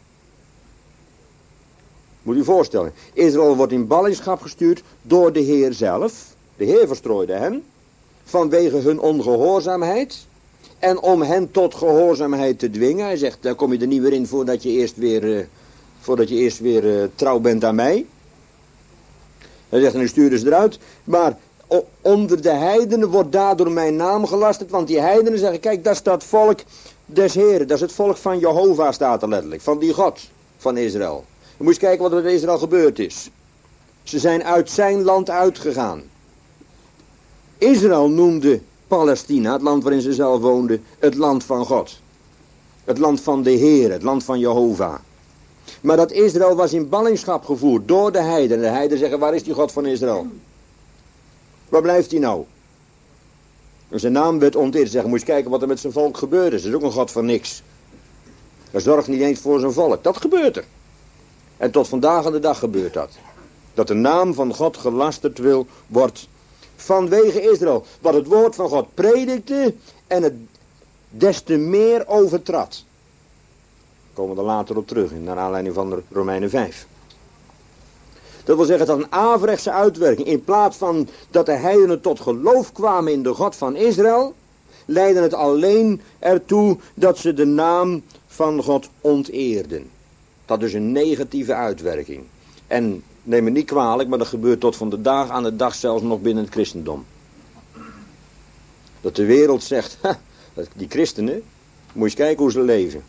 A: Moet u voorstellen, Israël wordt in ballingschap gestuurd door de Heer zelf. De Heer verstrooide hen, vanwege hun ongehoorzaamheid. En om hen tot gehoorzaamheid te dwingen, hij zegt, daar kom je er niet weer in voordat je eerst weer... Uh, Voordat je eerst weer uh, trouw bent aan mij. Hij zegt, en nu sturen ze eruit. Maar o, onder de heidenen wordt daardoor mijn naam gelasterd. Want die heidenen zeggen, kijk, dat is dat volk des Heren. Dat is het volk van Jehovah, staat er letterlijk. Van die God van Israël. Je moet eens kijken wat er met Israël gebeurd is. Ze zijn uit zijn land uitgegaan. Israël noemde Palestina, het land waarin ze zelf woonden, het land van God. Het land van de Heer, het land van Jehovah. Maar dat Israël was in ballingschap gevoerd door de heidenen. De heidenen zeggen, waar is die God van Israël? Waar blijft hij nou? En zijn naam werd onteerd. Ze zeggen, moet je kijken wat er met zijn volk gebeurd is. Dat is ook een God van niks. Hij zorgt niet eens voor zijn volk. Dat gebeurt er. En tot vandaag aan de dag gebeurt dat. Dat de naam van God gelasterd wil wordt vanwege Israël. Wat het woord van God predikte en het des te meer overtrad. Komen we er later op terug, naar aanleiding van de Romeinen vijf. Dat wil zeggen dat een averechtse uitwerking, in plaats van dat de heidenen tot geloof kwamen in de God van Israël, leidde het alleen ertoe dat ze de naam van God onteerden. Dat is een negatieve uitwerking. En neem me niet kwalijk, maar dat gebeurt tot van de dag aan de dag zelfs nog binnen het christendom. Dat de wereld zegt, ha, die christenen, moet je eens kijken hoe ze leven.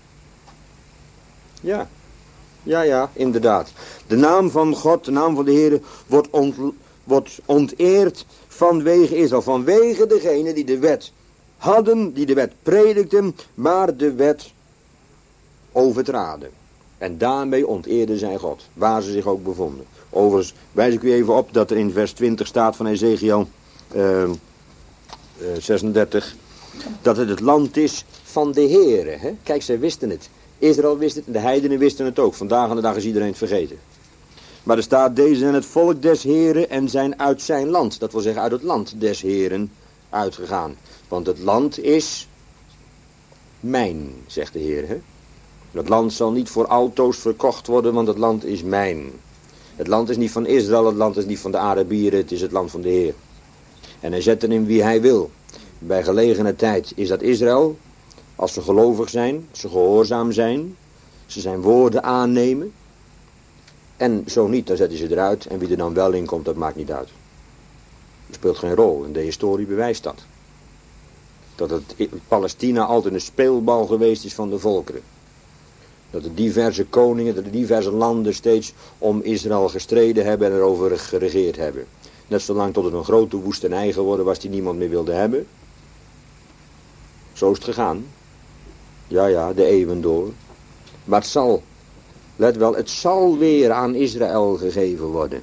A: Ja, ja, ja, inderdaad. De naam van God, de naam van de Heer wordt, ont, wordt onteerd vanwege Israël. Vanwege degene die de wet hadden, die de wet predikten, maar de wet overtraden. En daarmee onteerden zij God, waar ze zich ook bevonden. Overigens wijs ik u even op dat er in vers twintig staat van Ezekiel uh, uh, zesendertig, dat het het land is van de Heere. Hè? Kijk, zij wisten het. Israël wist het en de heidenen wisten het ook. Vandaag aan de dag is iedereen het vergeten. Maar er staat, deze zijn het volk des Heren en zijn uit zijn land. Dat wil zeggen uit het land des Heren uitgegaan. Want het land is mijn, zegt de Heer. Hè? Het land zal niet voor altoos verkocht worden, want het land is mijn. Het land is niet van Israël, het land is niet van de Arabieren, het is het land van de Heer. En hij zet erin wie hij wil. Bij gelegene tijd is dat Israël. Als ze gelovig zijn, als ze gehoorzaam zijn, ze zijn woorden aannemen. En zo niet, dan zetten ze eruit. En wie er dan wel in komt, dat maakt niet uit. Dat speelt geen rol. En de historie bewijst dat. Dat het Palestina altijd een speelbal geweest is van de volkeren. Dat de diverse koningen, dat de diverse landen steeds om Israël gestreden hebben en erover geregeerd hebben. Net zolang tot het een grote woestenij geworden was die niemand meer wilde hebben. Zo is het gegaan. Ja, ja, de eeuwen door. Maar het zal, let wel, het zal weer aan Israël gegeven worden.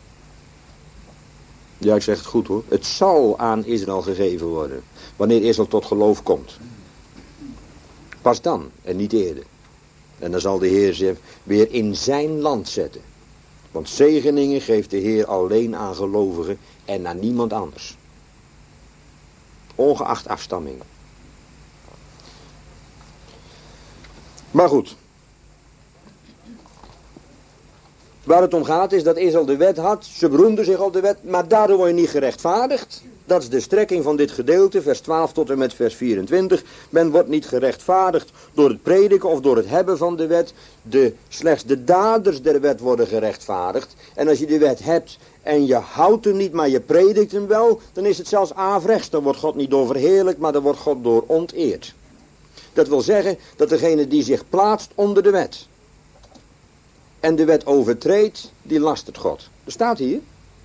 A: Ja, ik zeg het goed hoor. Het zal aan Israël gegeven worden. Wanneer Israël tot geloof komt. Pas dan en niet eerder. En dan zal de Heer zich weer in zijn land zetten. Want zegeningen geeft de Heer alleen aan gelovigen en aan niemand anders. Ongeacht afstamming. Maar goed. Waar het om gaat is dat Israël de wet had. Ze beroemden zich op de wet, maar daardoor word je niet gerechtvaardigd. Dat is de strekking van dit gedeelte, vers twaalf tot en met vers vierentwintig. Men wordt niet gerechtvaardigd door het prediken of door het hebben van de wet. De, slechts de daders der wet worden gerechtvaardigd. En als je de wet hebt en je houdt hem niet, maar je predikt hem wel, dan is het zelfs averechts. Dan wordt God niet door verheerlijkt, maar dan wordt God door onteerd. Dat wil zeggen dat degene die zich plaatst onder de wet en de wet overtreedt, die lastert God. Dat staat hier.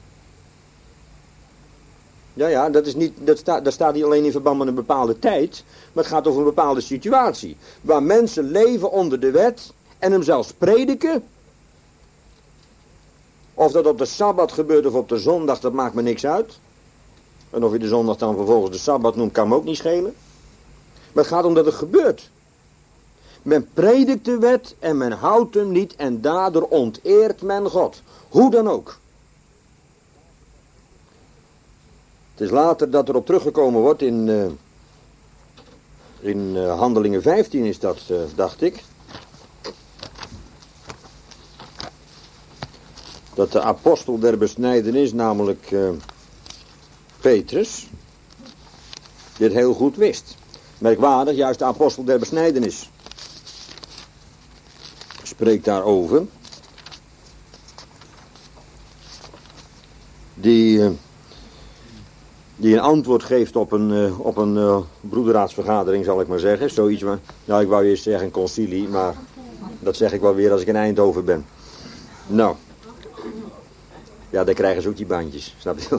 A: Ja, ja, dat, is niet, dat, sta, dat staat niet alleen in verband met een bepaalde tijd, maar het gaat over een bepaalde situatie. Waar mensen leven onder de wet en hem zelfs prediken. Of dat op de Sabbat gebeurt of op de zondag, dat maakt me niks uit. En of je de zondag dan vervolgens de Sabbat noemt, kan me ook niet schelen. Maar het gaat om dat het gebeurt. Men predikt de wet en men houdt hem niet en daardoor onteert men God. Hoe dan ook. Het is later dat er op teruggekomen wordt in, uh, in uh, Handelingen vijftien is dat, uh, dacht ik. Dat de apostel der besnijdenis, namelijk uh, Petrus, dit heel goed wist. Merkwaardig, juist de apostel der besnijdenis spreekt daarover. Die, uh, die een antwoord geeft op een, uh, op een uh, broederraadsvergadering, zal ik maar zeggen. Zoiets, maar, nou ik wou eerst zeggen concilie, maar dat zeg ik wel weer als ik in Eindhoven ben. Nou, ja, daar krijgen ze ook die bandjes, snap je wel?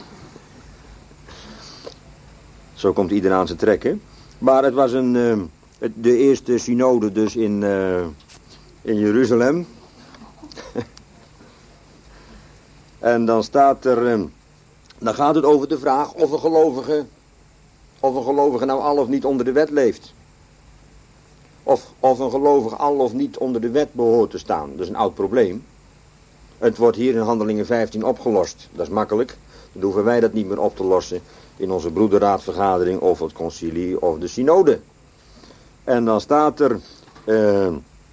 A: Zo komt ieder aan zijn trekken. Maar het was een, uh, de eerste synode dus in, uh, in Jeruzalem. En dan staat er, uh, dan gaat het over de vraag of een gelovige, of een gelovige nou al of niet onder de wet leeft. Of, of een gelovige al of niet onder de wet behoort te staan. Dat is een oud probleem. Het wordt hier in Handelingen vijftien opgelost. Dat is makkelijk. Dan hoeven wij dat niet meer op te lossen in onze broederraadvergadering of het concilie of de synode. En dan staat er, uh,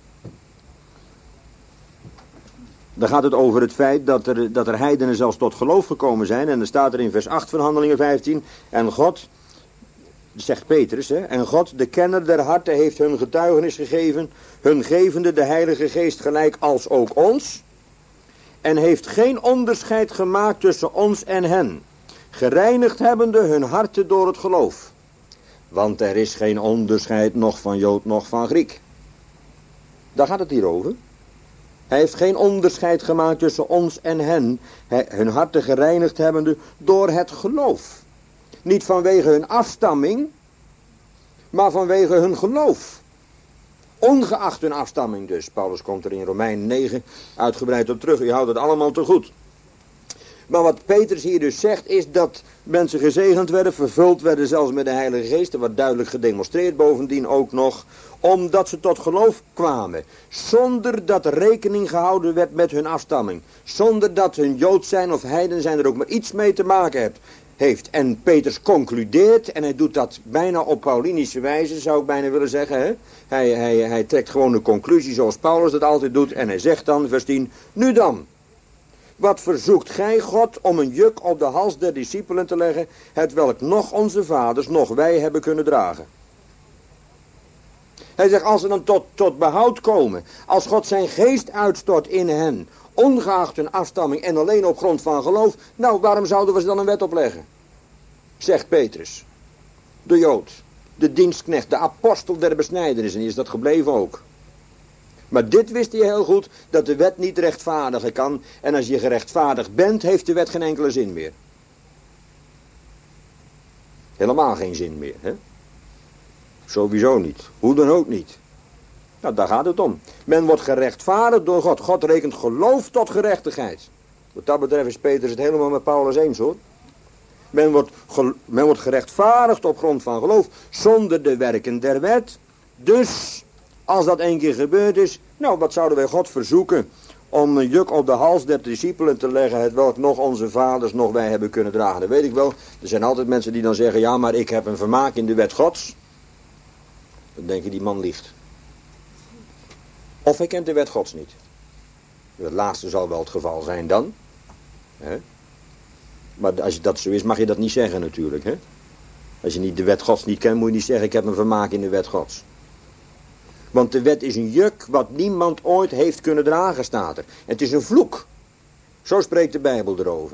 A: dan gaat het over het feit dat er, dat er heidenen zelfs tot geloof gekomen zijn. En dan staat er in vers acht van Handelingen vijftien, en God, zegt Petrus, hè, en God, de kenner der harten, heeft hun getuigenis gegeven, hun gevende de Heilige Geest gelijk als ook ons, en heeft geen onderscheid gemaakt tussen ons en hen, gereinigd hebbende hun harten door het geloof. Want er is geen onderscheid nog van Jood nog van Griek. Daar gaat het hier over. Hij heeft geen onderscheid gemaakt tussen ons en hen, hun harten gereinigd hebbende door het geloof. Niet vanwege hun afstamming, maar vanwege hun geloof. Ongeacht hun afstamming dus. Paulus komt er in Romeinen negen uitgebreid op terug. U houdt het allemaal te goed. Maar wat Petrus hier dus zegt is dat mensen gezegend werden, vervuld werden zelfs met de Heilige Geest. Er wordt duidelijk gedemonstreerd bovendien ook nog, omdat ze tot geloof kwamen. Zonder dat er rekening gehouden werd met hun afstamming. Zonder dat hun Jood zijn of heiden zijn er ook maar iets mee te maken hebt. heeft. En Petrus concludeert, en hij doet dat bijna op Paulinische wijze, zou ik bijna willen zeggen. Hè? Hij, hij, hij trekt gewoon de conclusie zoals Paulus dat altijd doet. En hij zegt dan, vers tien, nu dan. Wat verzoekt gij God om een juk op de hals der discipelen te leggen, hetwelk nog onze vaders, nog wij hebben kunnen dragen. Hij zegt, als ze dan tot, tot behoud komen, als God zijn geest uitstort in hen, ongeacht hun afstamming en alleen op grond van geloof, nou, waarom zouden we ze dan een wet opleggen? Zegt Petrus, de Jood, de dienstknecht, de apostel der besnijdenis, en die is dat gebleven ook. Maar dit wist hij heel goed, dat de wet niet rechtvaardigen kan, en als je gerechtvaardigd bent, heeft de wet geen enkele zin meer. Helemaal geen zin meer, hè? Sowieso niet. Hoe dan ook niet. Nou, daar gaat het om. Men wordt gerechtvaardigd door God. God rekent geloof tot gerechtigheid. Wat dat betreft is Petrus het helemaal met Paulus eens, hoor. Men wordt, men wordt gerechtvaardigd op grond van geloof, zonder de werken der wet. Dus, als dat één keer gebeurd is, nou, wat zouden wij God verzoeken om een juk op de hals der discipelen te leggen, het welk nog onze vaders, nog wij hebben kunnen dragen. Dat weet ik wel. Er zijn altijd mensen die dan zeggen, ja, maar ik heb een vermaak in de wet Gods. Dan denk je, die man liegt. Of hij kent de wet Gods niet. Het laatste zal wel het geval zijn dan. Hè? Maar als dat zo is, mag je dat niet zeggen natuurlijk. Hè? Als je niet de wet Gods niet kent, moet je niet zeggen, ik heb een vermaak in de wet Gods. Want de wet is een juk wat niemand ooit heeft kunnen dragen, staat er. Het is een vloek. Zo spreekt de Bijbel erover.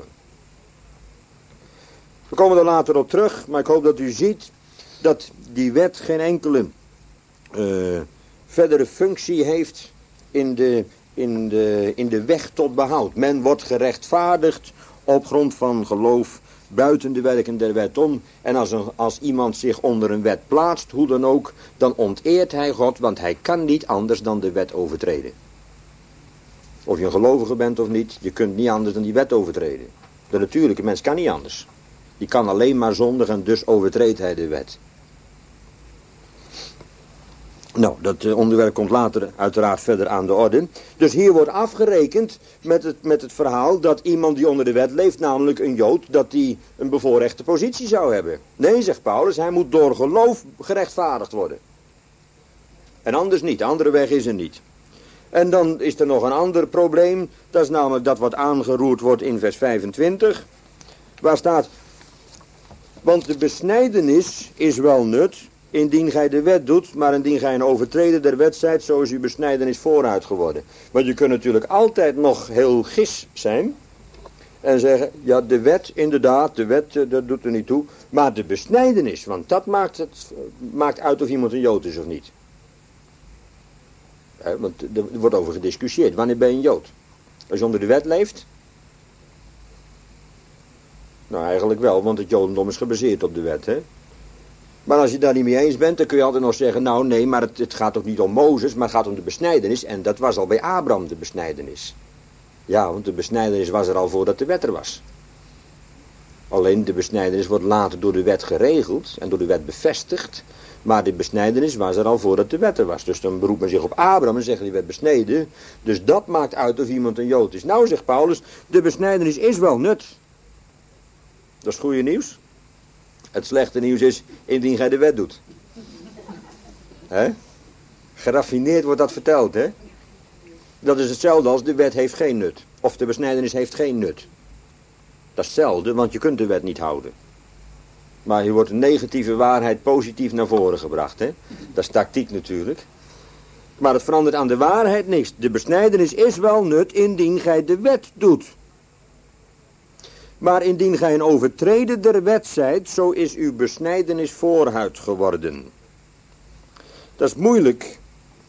A: We komen er later op terug, maar ik hoop dat u ziet dat die wet geen enkele uh, verdere functie heeft in de, in, de, in de weg tot behoud. Men wordt gerechtvaardigd op grond van geloof buiten de werken der wet om. En als, een, als iemand zich onder een wet plaatst, hoe dan ook, dan onteert hij God, want hij kan niet anders dan de wet overtreden. Of je een gelovige bent of niet, je kunt niet anders dan die wet overtreden. De natuurlijke mens kan niet anders. Die kan alleen maar zondigen en dus overtreedt hij de wet. Nou, dat uh, onderwerp komt later uiteraard verder aan de orde. Dus hier wordt afgerekend met het, met het verhaal dat iemand die onder de wet leeft, namelijk een Jood, dat die een bevoorrechte positie zou hebben. Nee, zegt Paulus, hij moet door geloof gerechtvaardigd worden. En anders niet, andere weg is er niet. En dan is er nog een ander probleem, dat is namelijk dat wat aangeroerd wordt in vers vijfentwintig, waar staat, want de besnijdenis is wel nut, indien gij de wet doet, maar indien gij een overtreder der wet zijt, zo is uw besnijdenis vooruit geworden. Want je kunt natuurlijk altijd nog heel gis zijn en zeggen, ja, de wet, inderdaad, de wet, dat doet er niet toe, maar de besnijdenis, want dat maakt, het, maakt uit of iemand een Jood is of niet. He, want er wordt over gediscussieerd, wanneer ben je een Jood? Als je onder de wet leeft? Nou, eigenlijk wel, want het Jodendom is gebaseerd op de wet, hè. Maar als je daar niet mee eens bent, dan kun je altijd nog zeggen, nou nee, maar het, het gaat ook niet om Mozes, maar het gaat om de besnijdenis. En dat was al bij Abraham de besnijdenis. Ja, want de besnijdenis was er al voordat de wet er was. Alleen de besnijdenis wordt later door de wet geregeld en door de wet bevestigd. Maar de besnijdenis was er al voordat de wet er was. Dus dan beroept men zich op Abraham en zegt die werd besneden. Dus dat maakt uit of iemand een Jood is. Nou, zegt Paulus, de besnijdenis is wel nut. Dat is goede nieuws. Het slechte nieuws is, indien gij de wet doet. Hè? Geraffineerd wordt dat verteld, hè? Dat is hetzelfde als de wet heeft geen nut. Of de besnijdenis heeft geen nut. Dat is hetzelfde, want je kunt de wet niet houden. Maar hier wordt een negatieve waarheid positief naar voren gebracht, hè? Dat is tactiek natuurlijk. Maar het verandert aan de waarheid niks. De besnijdenis is wel nut, indien gij de wet doet. Maar indien gij een overtreder der wet zijt, zo is uw besnijdenis vooruit geworden. Dat is moeilijk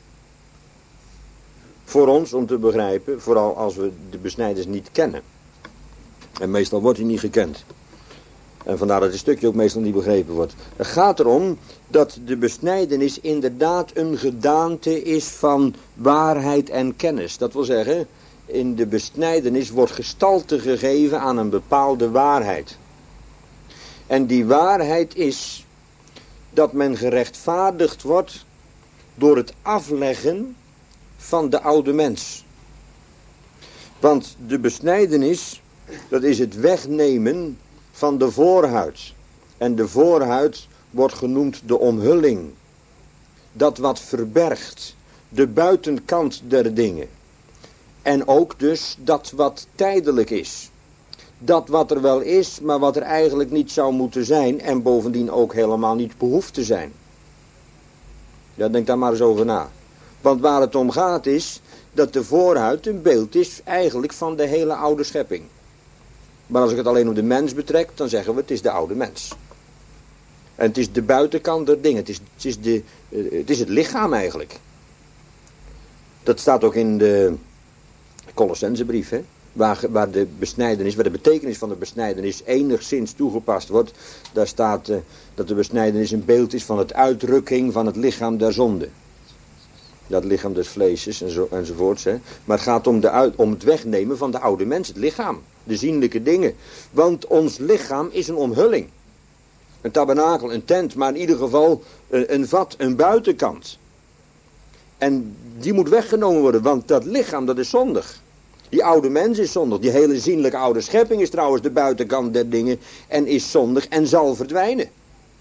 A: voor ons om te begrijpen, vooral als we de besnijdenis niet kennen. En meestal wordt hij niet gekend. En vandaar dat het stukje ook meestal niet begrepen wordt. Het gaat erom dat de besnijdenis inderdaad een gedaante is van waarheid en kennis. Dat wil zeggen, in de besnijdenis wordt gestalte gegeven aan een bepaalde waarheid. En die waarheid is dat men gerechtvaardigd wordt door het afleggen van de oude mens. Want de besnijdenis, dat is het wegnemen van de voorhuid. En de voorhuid wordt genoemd de omhulling. Dat wat verbergt, de buitenkant der dingen. En ook dus dat wat tijdelijk is. Dat wat er wel is, maar wat er eigenlijk niet zou moeten zijn. En bovendien ook helemaal niet behoeft te zijn. Ja, denk daar maar eens over na. Want waar het om gaat is dat de voorhuid een beeld is eigenlijk van de hele oude schepping. Maar als ik het alleen op de mens betrek, dan zeggen we het is de oude mens. En het is de buitenkant der dingen. Het is het, is de, het, is het lichaam eigenlijk. Dat staat ook in de Colossensebrief, hè? Waar, waar de besnijdenis, waar de betekenis van de besnijdenis enigszins toegepast wordt. Daar staat uh, dat de besnijdenis een beeld is van het uitdrukking van het lichaam der zonde. Dat lichaam des vleeses en zo, enzovoorts. Hè. Maar het gaat om, de uit, om het wegnemen van de oude mens, het lichaam. De zienlijke dingen. Want ons lichaam is een omhulling. Een tabernakel, een tent, maar in ieder geval een, een vat, een buitenkant. En die moet weggenomen worden, want dat lichaam dat is zondig. Die oude mens is zondig. Die hele zienlijke oude schepping is trouwens de buitenkant der dingen en is zondig en zal verdwijnen.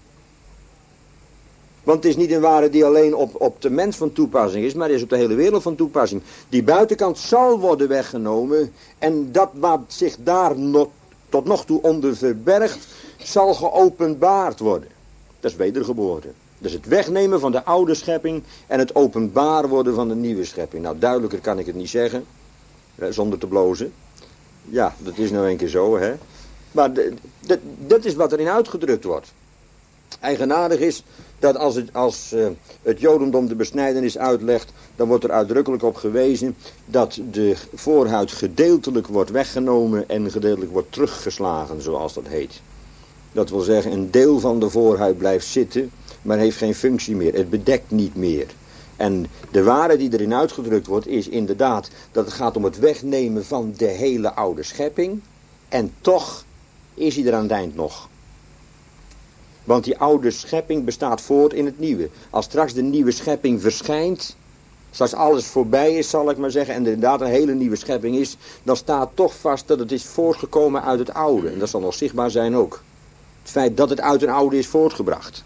A: Want het is niet een waarde die alleen op, op de mens van toepassing is, maar is op de hele wereld van toepassing. Die buitenkant zal worden weggenomen en dat wat zich daar nog, tot nog toe onder verbergt, zal geopenbaard worden. Dat is wedergeboorte. Dus het wegnemen van de oude schepping en het openbaar worden van de nieuwe schepping. Nou, duidelijker kan ik het niet zeggen, zonder te blozen. Ja, dat is nou een keer zo, hè. Maar de, de, dat is wat erin uitgedrukt wordt. Eigenaardig is dat als het, als, uh, het Jodendom de besnijdenis uitlegt, dan wordt er uitdrukkelijk op gewezen dat de voorhuid gedeeltelijk wordt weggenomen en gedeeltelijk wordt teruggeslagen, zoals dat heet. Dat wil zeggen, een deel van de voorhuid blijft zitten, maar heeft geen functie meer. Het bedekt niet meer. En de waarde die erin uitgedrukt wordt is inderdaad dat het gaat om het wegnemen van de hele oude schepping. En toch is hij er aan het eind nog. Want die oude schepping bestaat voort in het nieuwe. Als straks de nieuwe schepping verschijnt, straks alles voorbij is, zal ik maar zeggen, en er inderdaad een hele nieuwe schepping is, dan staat toch vast dat het is voortgekomen uit het oude. En dat zal nog zichtbaar zijn ook. Het feit dat het uit een oude is voortgebracht.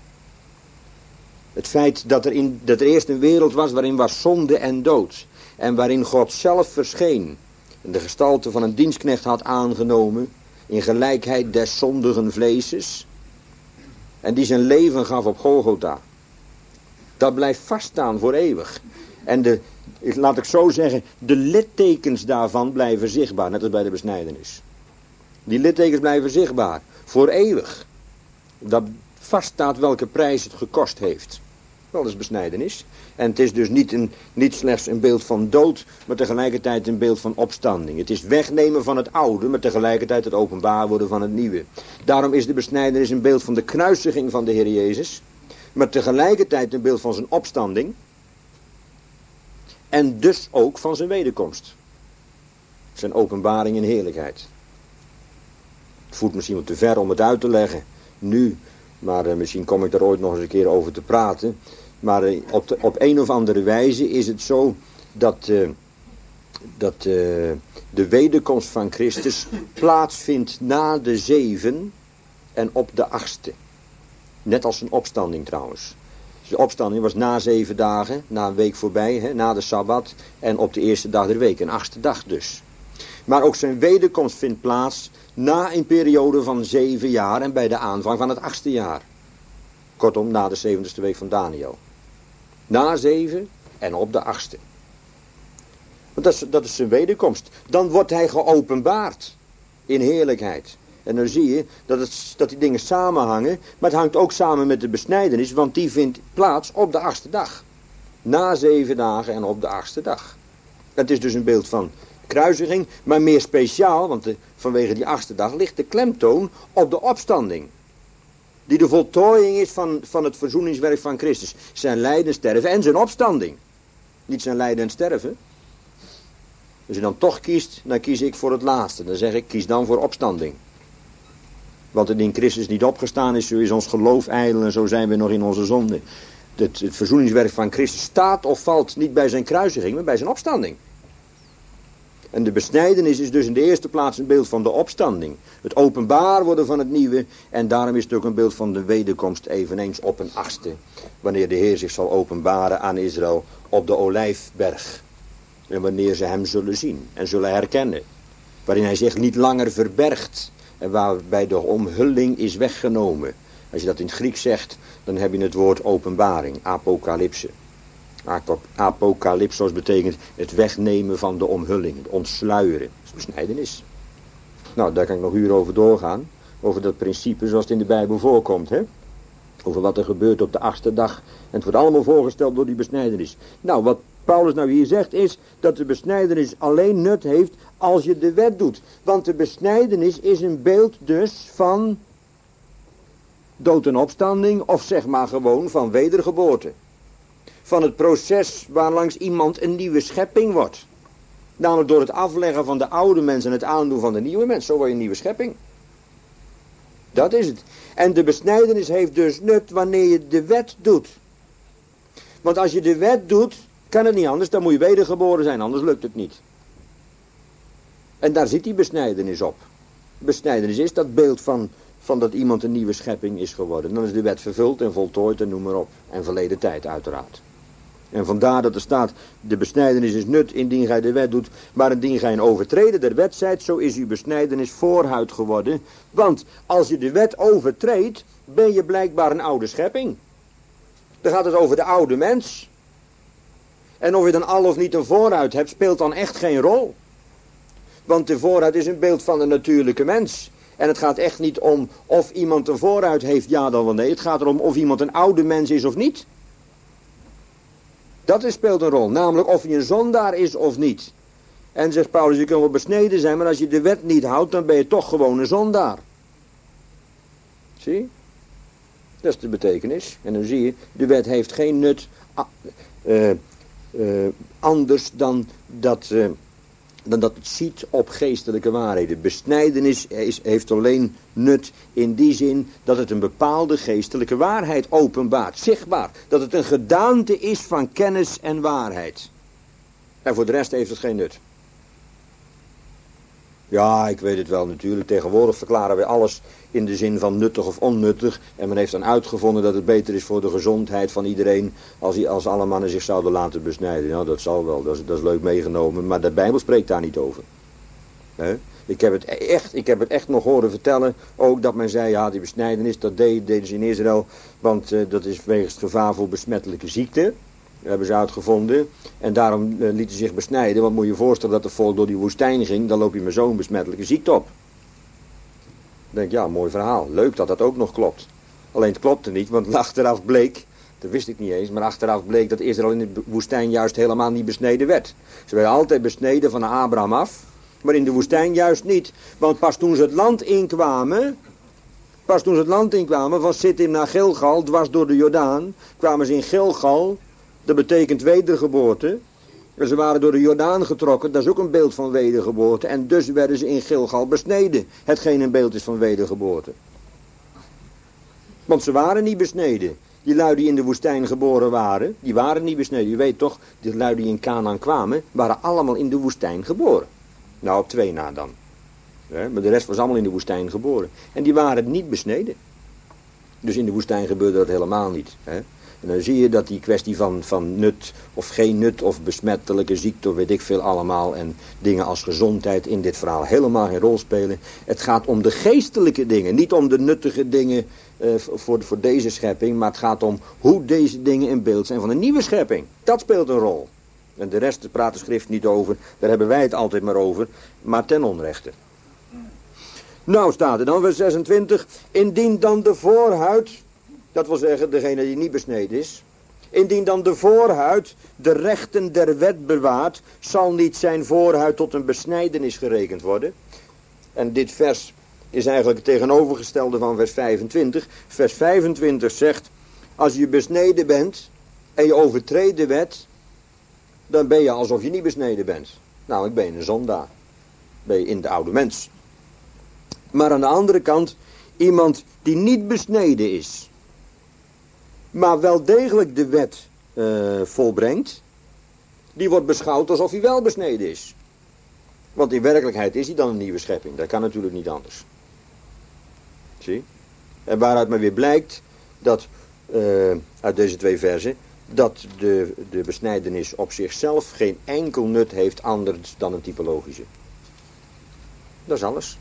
A: Het feit dat er, in, dat er eerst een wereld was waarin was zonde en dood. En waarin God zelf verscheen. En de gestalte van een dienstknecht had aangenomen. In gelijkheid des zondigen vleeses. En die zijn leven gaf op Golgotha. Dat blijft vaststaan voor eeuwig. En de, laat ik zo zeggen, de littekens daarvan blijven zichtbaar. Net als bij de besnijdenis. Die littekens blijven zichtbaar. Voor eeuwig. Dat vaststaat welke prijs het gekost heeft. Wel, dat is besnijdenis. En het is dus niet, een, niet slechts een beeld van dood, maar tegelijkertijd een beeld van opstanding. Het is wegnemen van het oude, maar tegelijkertijd het openbaar worden van het nieuwe. Daarom is de besnijdenis een beeld van de kruisiging van de Heer Jezus, maar tegelijkertijd een beeld van zijn opstanding. En dus ook van zijn wederkomst. Zijn openbaring in heerlijkheid. Het voert misschien wat te ver om het uit te leggen nu, maar uh, misschien kom ik daar ooit nog eens een keer over te praten. Maar uh, op, de, op een of andere wijze is het zo dat, uh, dat uh, de wederkomst van Christus plaatsvindt na de zeven en op de achtste. Net als een opstanding trouwens. Dus de opstanding was na zeven dagen, na een week voorbij, hè, na de Sabbat en op de eerste dag der week, een achtste dag dus. Maar ook zijn wederkomst vindt plaats na een periode van zeven jaar en bij de aanvang van het achtste jaar. Kortom, na de zeventigste week van Daniel. Na zeven en op de achtste. Want dat is, dat is zijn wederkomst. Dan wordt hij geopenbaard in heerlijkheid. En dan zie je dat, het, dat die dingen samenhangen, maar het hangt ook samen met de besnijdenis, want die vindt plaats op de achtste dag. Na zeven dagen en op de achtste dag. Het is dus een beeld van kruisiging, maar meer speciaal, want de, vanwege die achtste dag ligt de klemtoon op de opstanding. Die de voltooiing is van, van het verzoeningswerk van Christus. Zijn lijden, sterven en zijn opstanding. Niet zijn lijden en sterven. Als je dan toch kiest, dan kies ik voor het laatste. Dan zeg ik, kies dan voor opstanding. Want indien Christus niet opgestaan is, zo is ons geloof ijdel en zo zijn we nog in onze zonde. Het, het verzoeningswerk van Christus staat of valt niet bij zijn kruisiging, maar bij zijn opstanding. En de besnijdenis is dus in de eerste plaats een beeld van de opstanding. Het openbaar worden van het nieuwe. En daarom is het ook een beeld van de wederkomst eveneens op een achtste. Wanneer de Heer zich zal openbaren aan Israël op de Olijfberg. En wanneer ze hem zullen zien en zullen herkennen. Waarin hij zich niet langer verbergt. En waarbij de omhulling is weggenomen. Als je dat in het Grieks zegt, dan heb je het woord openbaring, apocalypse. Apocalypsos betekent het wegnemen van de omhulling, het ontsluieren. Dat is besnijdenis. Nou, daar kan ik nog uren over doorgaan. Over dat principe zoals het in de Bijbel voorkomt. Hè? Over wat er gebeurt op de achtste dag. En het wordt allemaal voorgesteld door die besnijdenis. Nou, wat Paulus nou hier zegt is dat de besnijdenis alleen nut heeft als je de wet doet. Want de besnijdenis is een beeld dus van dood en opstanding, of zeg maar gewoon van wedergeboorte. Van het proces waarlangs iemand een nieuwe schepping wordt. Namelijk door het afleggen van de oude mens en het aandoen van de nieuwe mens. Zo word je een nieuwe schepping. Dat is het. En de besnijdenis heeft dus nut wanneer je de wet doet. Want als je de wet doet, kan het niet anders. Dan moet je wedergeboren zijn, anders lukt het niet. En daar zit die besnijdenis op. Besnijdenis is dat beeld van, van dat iemand een nieuwe schepping is geworden. Dan is de wet vervuld en voltooid en noem maar op. En verleden tijd uiteraard. En vandaar dat er staat, de besnijdenis is nut indien gij de wet doet, maar indien gij een overtreder der wet zijt, zo is uw besnijdenis voorhuid geworden. Want als je de wet overtreedt, ben je blijkbaar een oude schepping. Dan gaat het over de oude mens. En of je dan al of niet een voorhuid hebt, speelt dan echt geen rol. Want de voorhuid is een beeld van de natuurlijke mens. En het gaat echt niet om of iemand een voorhuid heeft, ja dan wel nee. Het gaat erom of iemand een oude mens is of niet. Dat is, speelt een rol, namelijk of hij een zondaar is of niet. En zegt Paulus, je kunt wel besneden zijn, maar als je de wet niet houdt, dan ben je toch gewoon een zondaar. Zie? Dat is de betekenis. En dan zie je, de wet heeft geen nut uh, uh, anders dan dat, uh, dan dat het ziet op geestelijke waarheden. Besnijdenis is, heeft alleen nut in die zin dat het een bepaalde geestelijke waarheid openbaart, zichtbaar. Dat het een gedaante is van kennis en waarheid. En voor de rest heeft het geen nut. Ja, ik weet het wel natuurlijk. Tegenwoordig verklaren wij alles in de zin van nuttig of onnuttig. En men heeft dan uitgevonden dat het beter is voor de gezondheid van iedereen als, als alle mannen zich zouden laten besnijden. Nou, dat zal wel, dat is, dat is leuk meegenomen. Maar de Bijbel spreekt daar niet over. He? Ik heb, het echt, ik heb het echt nog horen vertellen, ook dat men zei, ja die besnijdenis, dat deed, deden ze in Israël, want uh, dat is wegens het gevaar voor besmettelijke ziekte. Dat hebben ze uitgevonden. En daarom uh, lieten ze zich besnijden, want moet je je voorstellen dat het volk door die woestijn ging, dan loop je met zo'n besmettelijke ziekte op. Dan denk ik, ja, mooi verhaal. Leuk dat dat ook nog klopt. Alleen het klopte niet, want achteraf bleek, dat wist ik niet eens, maar achteraf bleek dat Israël in de woestijn juist helemaal niet besneden werd. Ze werden altijd besneden van Abraham af. Maar in de woestijn juist niet. Want pas toen ze het land inkwamen, pas toen ze het land inkwamen, van Sittim naar Gilgal, dwars door de Jordaan, kwamen ze in Gilgal, dat betekent wedergeboorte. En ze waren door de Jordaan getrokken, dat is ook een beeld van wedergeboorte. En dus werden ze in Gilgal besneden, hetgeen een beeld is van wedergeboorte. Want ze waren niet besneden. Die lui die in de woestijn geboren waren, die waren niet besneden. Je weet toch, die lui die in Kanaan kwamen, waren allemaal in de woestijn geboren. Nou, op twee na dan. Ja, maar de rest was allemaal in de woestijn geboren. En die waren niet besneden. Dus in de woestijn gebeurde dat helemaal niet. Hè? En dan zie je dat die kwestie van, van nut of geen nut of besmettelijke ziekte of weet ik veel allemaal. En dingen als gezondheid in dit verhaal helemaal geen rol spelen. Het gaat om de geestelijke dingen. Niet om de nuttige dingen uh, voor, voor deze schepping. Maar het gaat om hoe deze dingen in beeld zijn van een nieuwe schepping. Dat speelt een rol. En de rest praat de schrift niet over. Daar hebben wij het altijd maar over. Maar ten onrechte. Nou staat er dan vers zesentwintig. Indien dan de voorhuid. Dat wil zeggen degene die niet besneden is. Indien dan de voorhuid de rechten der wet bewaart. Zal niet zijn voorhuid tot een besnijdenis gerekend worden. En dit vers is eigenlijk het tegenovergestelde van vers vijfentwintig. Vers vijfentwintig zegt. Als je besneden bent. En je overtreedt de wet. Dan ben je alsof je niet besneden bent. Nou, ik ben een zondaar. Ben je in de oude mens. Maar aan de andere kant, iemand die niet besneden is, maar wel degelijk de wet uh, volbrengt, die wordt beschouwd alsof hij wel besneden is. Want in werkelijkheid is hij dan een nieuwe schepping. Dat kan natuurlijk niet anders. Zie? En waaruit maar weer blijkt dat, uh, uit deze twee versen, dat de, de besnijdenis op zichzelf geen enkel nut heeft anders dan een typologische. Dat is alles.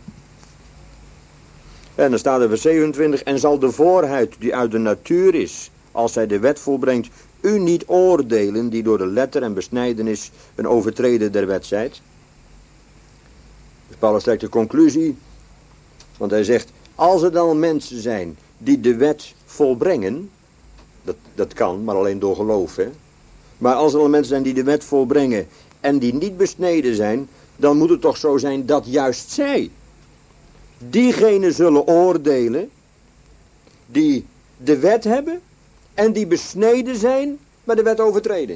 A: En dan staat er vers zevenentwintig. En zal de voorhuid die uit de natuur is, als zij de wet volbrengt, u niet oordelen die door de letter en besnijdenis een overtreder der wet zijt? Dus Paulus trekt de conclusie, want hij zegt, als er dan mensen zijn die de wet volbrengen, dat, dat kan, maar alleen door geloof, hè. Maar als er dan mensen zijn die de wet volbrengen en die niet besneden zijn, dan moet het toch zo zijn dat juist zij, diegenen zullen oordelen die de wet hebben en die besneden zijn, maar de wet overtreden.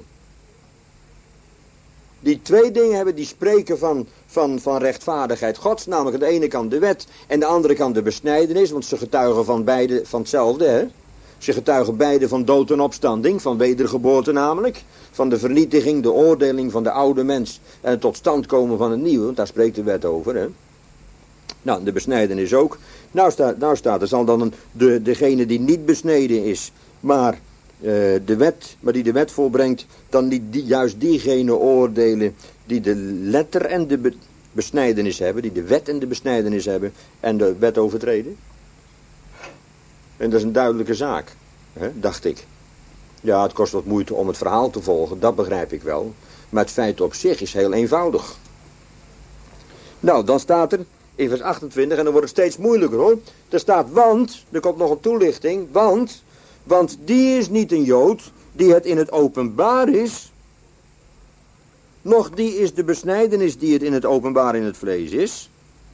A: Die twee dingen hebben die spreken van, van, van rechtvaardigheid Gods, namelijk aan de ene kant de wet en aan de andere kant de besnijdenis, want ze getuigen van beide, van hetzelfde, hè. Ze getuigen beide van dood en opstanding, van wedergeboorte namelijk, van de vernietiging, de oordeling van de oude mens en het tot stand komen van het nieuwe, want daar spreekt de wet over, hè. Nou, de besnijdenis ook. Nou staat, nou staat er zal dan een, de, degene die niet besneden is, maar, uh, de wet, maar die de wet volbrengt, dan niet die, juist diegene oordelen die de letter en de be, besnijdenis hebben, die de wet en de besnijdenis hebben en de wet overtreden. En dat is een duidelijke zaak, hè, dacht ik. Ja, het kost wat moeite om het verhaal te volgen, dat begrijp ik wel. Maar het feit op zich is heel eenvoudig. Nou, dan staat er in vers achtentwintig, en dan wordt het steeds moeilijker hoor. Er staat, want, er komt nog een toelichting, want, want die is niet een Jood die het in het openbaar is, noch die is de besnijdenis die het in het openbaar in het vlees is,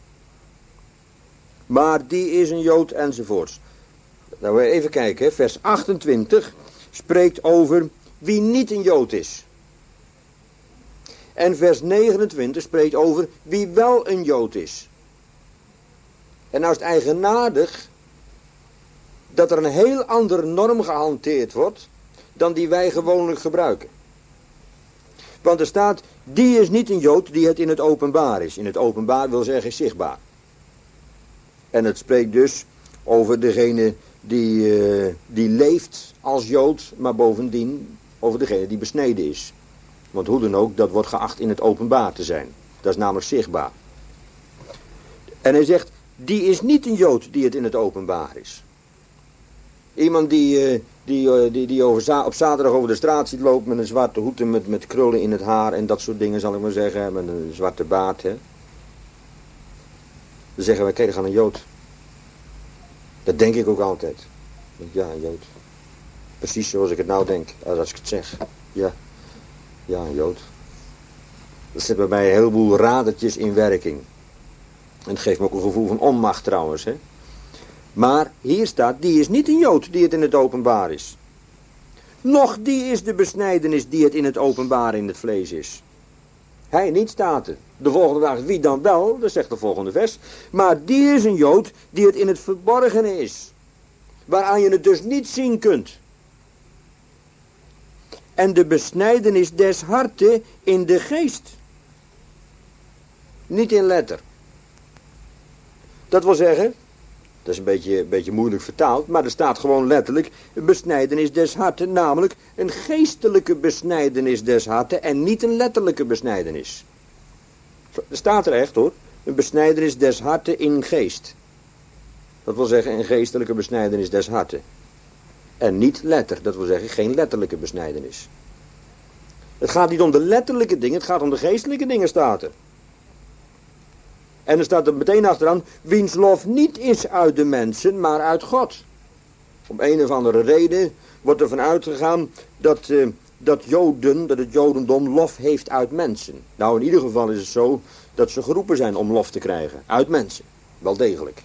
A: maar die is een Jood enzovoorts. Nou, even kijken, hè. Vers achtentwintig spreekt over wie niet een Jood is. En vers negenentwintig spreekt over wie wel een Jood is. En nou is het eigenaardig dat er een heel andere norm gehanteerd wordt dan die wij gewoonlijk gebruiken. Want er staat, die is niet een Jood die het in het openbaar is. In het openbaar wil zeggen zichtbaar. En het spreekt dus over degene die, uh, die leeft als Jood, maar bovendien over degene die besneden is. Want hoe dan ook, dat wordt geacht in het openbaar te zijn. Dat is namelijk zichtbaar. En hij zegt, die is niet een Jood die het in het openbaar is. Iemand die, uh, die, uh, die, die over za- op zaterdag over de straat ziet lopen met een zwarte hoed en met, met krullen in het haar en dat soort dingen zal ik maar zeggen, met een zwarte baard. Hè. Dan zeggen wij, kijk, er gaat een Jood. Dat denk ik ook altijd. Ja, een Jood. Precies zoals ik het nou denk, als ik het zeg. Ja, ja, een Jood. Dat zet bij mij een heleboel radertjes in werking. En het geeft me ook een gevoel van onmacht trouwens. Hè? Maar hier staat, die is niet een Jood die het in het openbaar is. Noch die is de besnijdenis die het in het openbaar in het vlees is. Hij niet staat er. De volgende vraag, wie dan wel? Dat zegt de volgende vers. Maar die is een Jood die het in het verborgene is. Waaraan je het dus niet zien kunt. En de besnijdenis des harte in de geest. Niet in letter. Dat wil zeggen, dat is een beetje, een beetje moeilijk vertaald, maar er staat gewoon letterlijk een besnijdenis des harte, namelijk een geestelijke besnijdenis des harte en niet een letterlijke besnijdenis. Er staat er echt hoor, een besnijdenis des harte in geest. Dat wil zeggen een geestelijke besnijdenis des harte. En niet letter, dat wil zeggen geen letterlijke besnijdenis. Het gaat niet om de letterlijke dingen, het gaat om de geestelijke dingen, staat er. En er staat er meteen achteraan, wiens lof niet is uit de mensen, maar uit God. Om een of andere reden wordt er van uitgegaan dat, uh, dat Joden, dat het Jodendom lof heeft uit mensen. Nou, in ieder geval is het zo dat ze geroepen zijn om lof te krijgen. Uit mensen. Wel degelijk.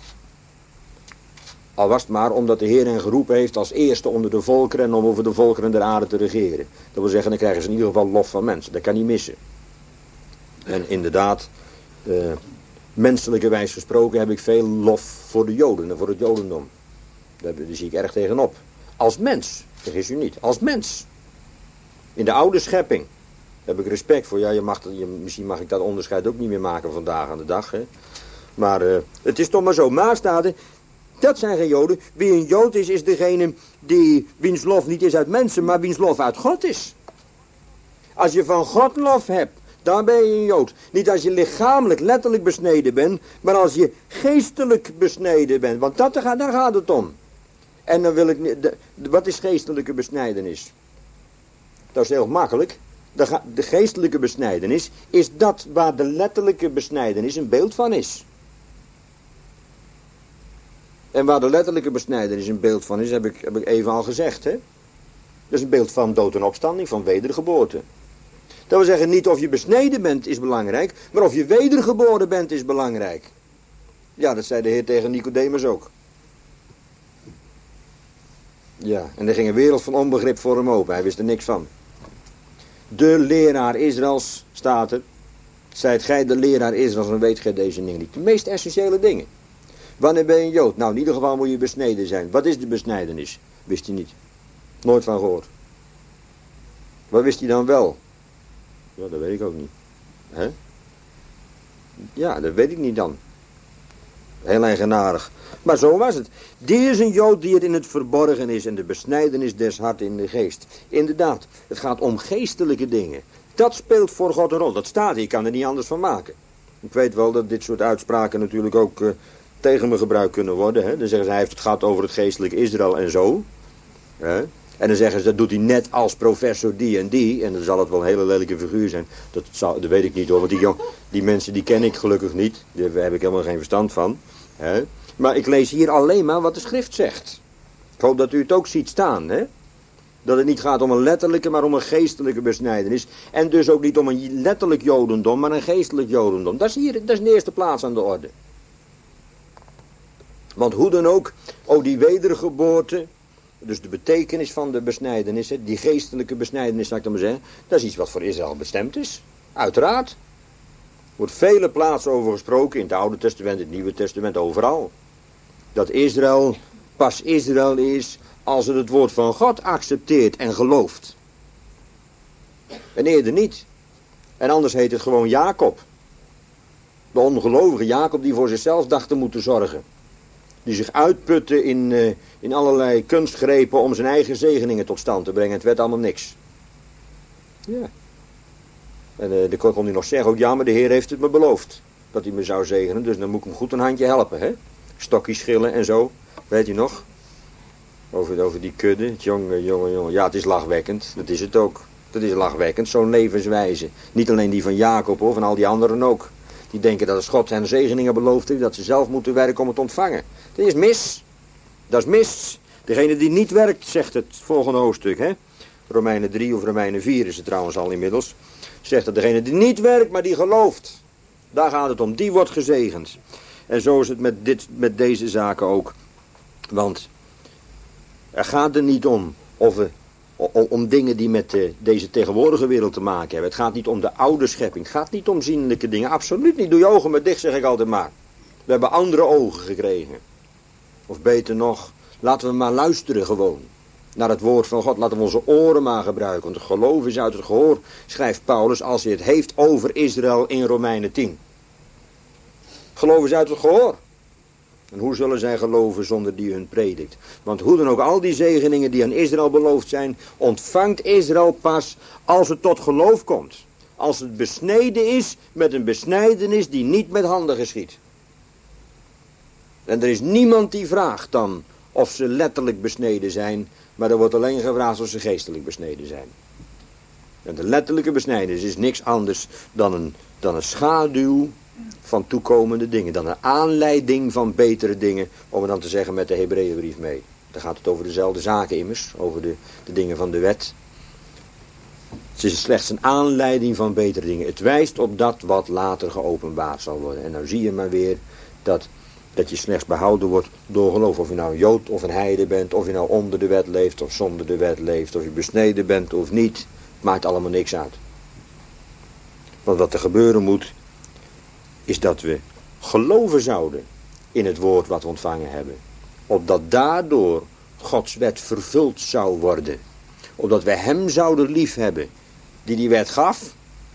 A: Al was het maar omdat de Heer hen geroepen heeft als eerste onder de volkeren en om over de volkeren der aarde te regeren. Dat wil zeggen, dan krijgen ze in ieder geval lof van mensen. Dat kan niet missen. En inderdaad, uh, menselijke wijs gesproken heb ik veel lof voor de Joden en voor het Jodendom. Daar, daar zie ik erg tegenop. Als mens, vergis u niet, als mens. In de oude schepping heb ik respect voor. Ja, je mag, je, misschien mag ik dat onderscheid ook niet meer maken vandaag aan de dag. Hè. Maar uh, het is toch maar zo. Maar staat er, dat zijn geen Joden. Wie een Jood is, is degene die, wiens lof niet is uit mensen, maar wiens lof uit God is. Als je van God lof hebt, dan ben je een Jood. Niet als je lichamelijk, letterlijk besneden bent, maar als je geestelijk besneden bent. Want dat, daar gaat het om. En dan wil ik niet, de, de, wat is geestelijke besnijdenis? Dat is heel makkelijk. De, de geestelijke besnijdenis is dat waar de letterlijke besnijdenis een beeld van is. En waar de letterlijke besnijdenis een beeld van is, heb ik, heb ik even al gezegd. Hè? Dat is een beeld van dood en opstanding, van wedergeboorte. Dat wil zeggen, niet of je besneden bent is belangrijk, maar of je wedergeboren bent is belangrijk. Ja, dat zei de Heer tegen Nicodemus ook. Ja, en er ging een wereld van onbegrip voor hem open, hij wist er niks van. De leraar Israëls, staat er. Zijt gij de leraar Israëls, dan weet gij deze dingen niet. De meest essentiële dingen. Wanneer ben je een Jood? Nou, in ieder geval moet je besneden zijn. Wat is de besnijdenis? Wist hij niet. Nooit van gehoord. Wat wist hij dan wel? Ja, dat weet ik ook niet. Hè? Ja, dat weet ik niet dan. Heel eigenaardig. Maar zo was het. Die is een Jood die het in het verborgen is en de besnijdenis des hart in de geest. Inderdaad, het gaat om geestelijke dingen. Dat speelt voor God een rol. Dat staat hier, ik kan er niet anders van maken. Ik weet wel dat dit soort uitspraken natuurlijk ook uh, tegen me gebruikt kunnen worden. Hè? Dan zeggen ze, hij heeft het gehad over het geestelijk Israël en zo. Hè? En dan zeggen ze, dat doet hij net als professor die en die. En dan zal het wel een hele lelijke figuur zijn. Dat, zal, dat weet ik niet hoor, want die, die mensen die ken ik gelukkig niet. Daar heb ik helemaal geen verstand van. Hè? Maar ik lees hier alleen maar wat de schrift zegt. Ik hoop dat u het ook ziet staan. Hè? Dat het niet gaat om een letterlijke, maar om een geestelijke besnijdenis. En dus ook niet om een letterlijk jodendom, maar een geestelijk jodendom. Dat is hier, dat is in de eerste plaats aan de orde. Want hoe dan ook, ook die wedergeboorte, dus de betekenis van de besnijdenis, die geestelijke besnijdenis, zou ik dan maar zeggen, dat is iets wat voor Israël bestemd is. Uiteraard. Er wordt vele plaatsen over gesproken, in het Oude Testament, in het Nieuwe Testament, overal. Dat Israël pas Israël is als het het woord van God accepteert en gelooft. En eerder niet. En anders heet het gewoon Jacob. De ongelovige Jacob die voor zichzelf dacht te moeten zorgen. Die zich uitputte in, uh, in allerlei kunstgrepen om zijn eigen zegeningen tot stand te brengen. Het werd allemaal niks. Ja. En uh, dan kon hij nog zeggen, ook ja, maar de Heer heeft het me beloofd. Dat hij me zou zegenen, dus dan moet ik hem goed een handje helpen. Hè? Stokjes schillen en zo. Weet u nog? Over, over die kudde. Jongen, jongen, jongen. Ja, het is lachwekkend. Dat is het ook. Dat is lachwekkend, zo'n levenswijze. Niet alleen die van Jacob hoor, van al die anderen ook. Die denken dat als God hen zegeningen belooft heeft, dat ze zelf moeten werken om het te ontvangen. Dat is mis. Dat is mis. Degene die niet werkt, zegt het volgende hoofdstuk. Hè? Romeinen drie of Romeinen vier is het trouwens al inmiddels. Zegt dat degene die niet werkt, maar die gelooft. Daar gaat het om. Die wordt gezegend. En zo is het met, dit, met deze zaken ook. Want er gaat er niet om of we, om, om dingen die met de, deze tegenwoordige wereld te maken hebben. Het gaat niet om de oude schepping. Het gaat niet om zienlijke dingen. Absoluut niet. Doe je ogen maar dicht, zeg ik altijd maar. We hebben andere ogen gekregen. Of beter nog, laten we maar luisteren gewoon. Naar het woord van God. Laten we onze oren maar gebruiken. Want het geloof is uit het gehoor, schrijft Paulus, als hij het heeft over Israël in Romeinen tien. Geloof is uit het gehoor. En hoe zullen zij geloven zonder die hun predikt? Want hoe dan ook, al die zegeningen die aan Israël beloofd zijn, ontvangt Israël pas als het tot geloof komt. Als het besneden is met een besnijdenis die niet met handen geschiet. En er is niemand die vraagt dan of ze letterlijk besneden zijn, maar er wordt alleen gevraagd of ze geestelijk besneden zijn. En de letterlijke besnijdenis is niks anders dan een, dan een schaduw van toekomende dingen, dan een aanleiding van betere dingen, om het dan te zeggen met de Hebreeënbrief mee. Dan gaat het over dezelfde zaken immers, over de, de dingen van de wet. Het is slechts een aanleiding van betere dingen. Het wijst op dat wat later geopenbaard zal worden. En nou zie je maar weer dat, dat je slechts behouden wordt door geloof. Of je nou een Jood of een heide bent, of je nou onder de wet leeft of zonder de wet leeft, of je besneden bent of niet, maakt allemaal niks uit. Want wat er gebeuren moet, is dat we geloven zouden in het woord wat we ontvangen hebben. Opdat daardoor Gods wet vervuld zou worden. Opdat wij hem zouden liefhebben die die wet gaf.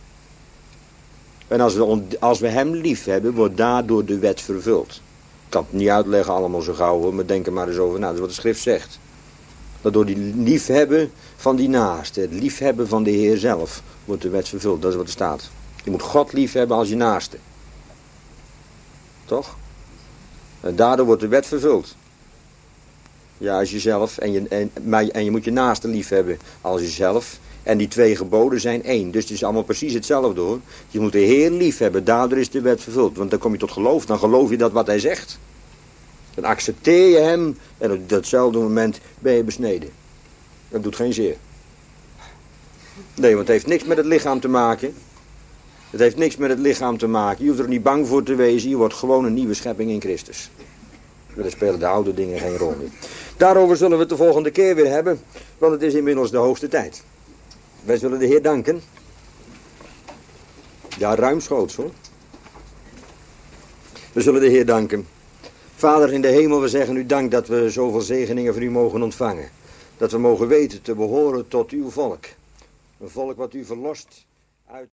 A: En als we, als we hem liefhebben, wordt daardoor de wet vervuld. Ik kan het niet uitleggen allemaal zo gauw hoor, maar denk er maar eens over na. Dat is wat de schrift zegt. Dat door die liefhebben van die naaste, het liefhebben van de Heer zelf, wordt de wet vervuld. Dat is wat er staat. Je moet God liefhebben als je naaste. Toch? En daardoor wordt de wet vervuld. Ja, als jezelf. En je, en, maar, en je moet je naaste lief hebben als jezelf. En die twee geboden zijn één. Dus het is allemaal precies hetzelfde hoor. Je moet de Heer lief hebben, daardoor is de wet vervuld. Want dan kom je tot geloof, dan geloof je dat wat hij zegt. Dan accepteer je hem en op datzelfde moment ben je besneden. Dat doet geen zeer. Nee, want het heeft niks met het lichaam te maken. Het heeft niks met het lichaam te maken. Je hoeft er niet bang voor te wezen. Je wordt gewoon een nieuwe schepping in Christus. Dan spelen de oude dingen geen rol meer. Daarover zullen we het de volgende keer weer hebben. Want het is inmiddels de hoogste tijd. Wij zullen de Heer danken. Ja, ruimschoots hoor. We zullen de Heer danken. Vader in de hemel, we zeggen u dank dat we zoveel zegeningen van u mogen ontvangen. Dat we mogen weten te behoren tot uw volk. Een volk wat u verlost uit...